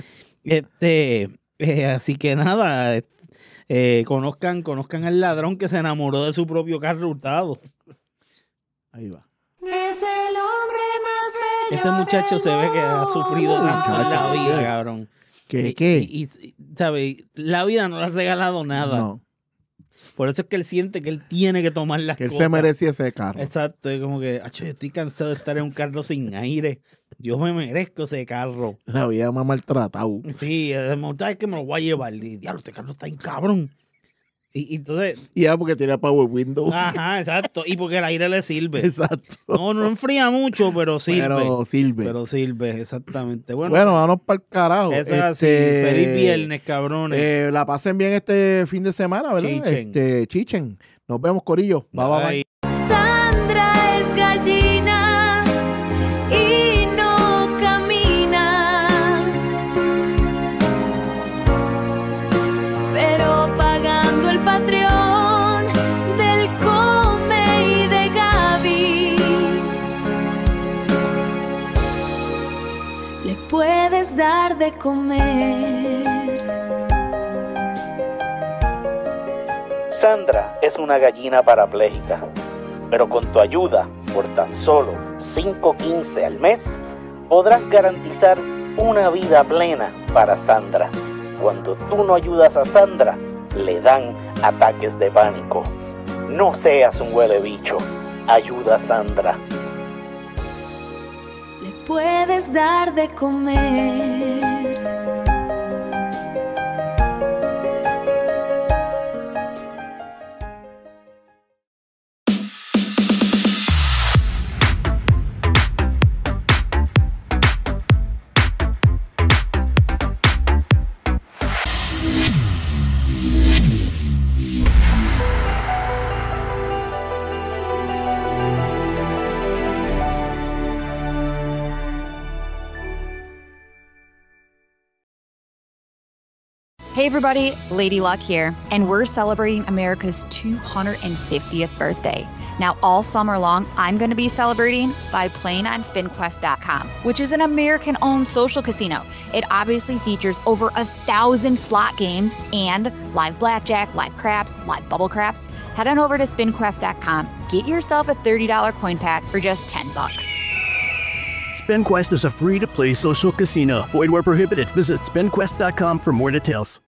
Así que nada, conozcan al ladrón que se enamoró de su propio carro hurtado. Ahí va. Es el hombre más bello. Este muchacho se ve que ha sufrido tanto en la vida, ¿qué? cabrón. ¿Qué? Y ¿sabes? La vida no le ha regalado nada. No. Por eso es que él siente que él tiene que tomar las que cosas. Él se merecía ese carro. Exacto, es como que, yo estoy cansado de estar en un carro sin aire. Yo me merezco ese carro. La vida me ha maltratado. Sí, es que me lo voy a llevar. Y diablo, este carro está bien cabrón. Y entonces... Y ya porque tiene Power Windows. Ajá, exacto. Y porque el aire le sirve. Exacto. No enfría mucho, pero sirve. Pero sirve, exactamente. Bueno, vámonos para el carajo. Eso es así. Feliz viernes, cabrones. La pasen bien este fin de semana, ¿verdad? Chichen. Nos vemos, corillo. Bye. Sandra es gallina y no camina, pero pagando el Patreon del Come y de Gaby, le puedes dar de comer. Sandra es una gallina parapléjica, pero con tu ayuda, por tan solo $5.15 al mes, podrás garantizar una vida plena para Sandra. Cuando tú no ayudas a Sandra, le dan ataques de pánico. No seas un huele bicho. Ayuda a Sandra. Le puedes dar de comer. Hey everybody, Lady Luck here, and we're celebrating America's 250th birthday. Now, all summer long, I'm going to be celebrating by playing on SpinQuest.com, which is an American-owned social casino. It obviously features over 1,000 slot games and live blackjack, live craps, live bubble craps. Head on over to SpinQuest.com. Get yourself a $30 coin pack for just $10. SpinQuest is a free-to-play social casino. Void where prohibited. Visit SpinQuest.com for more details.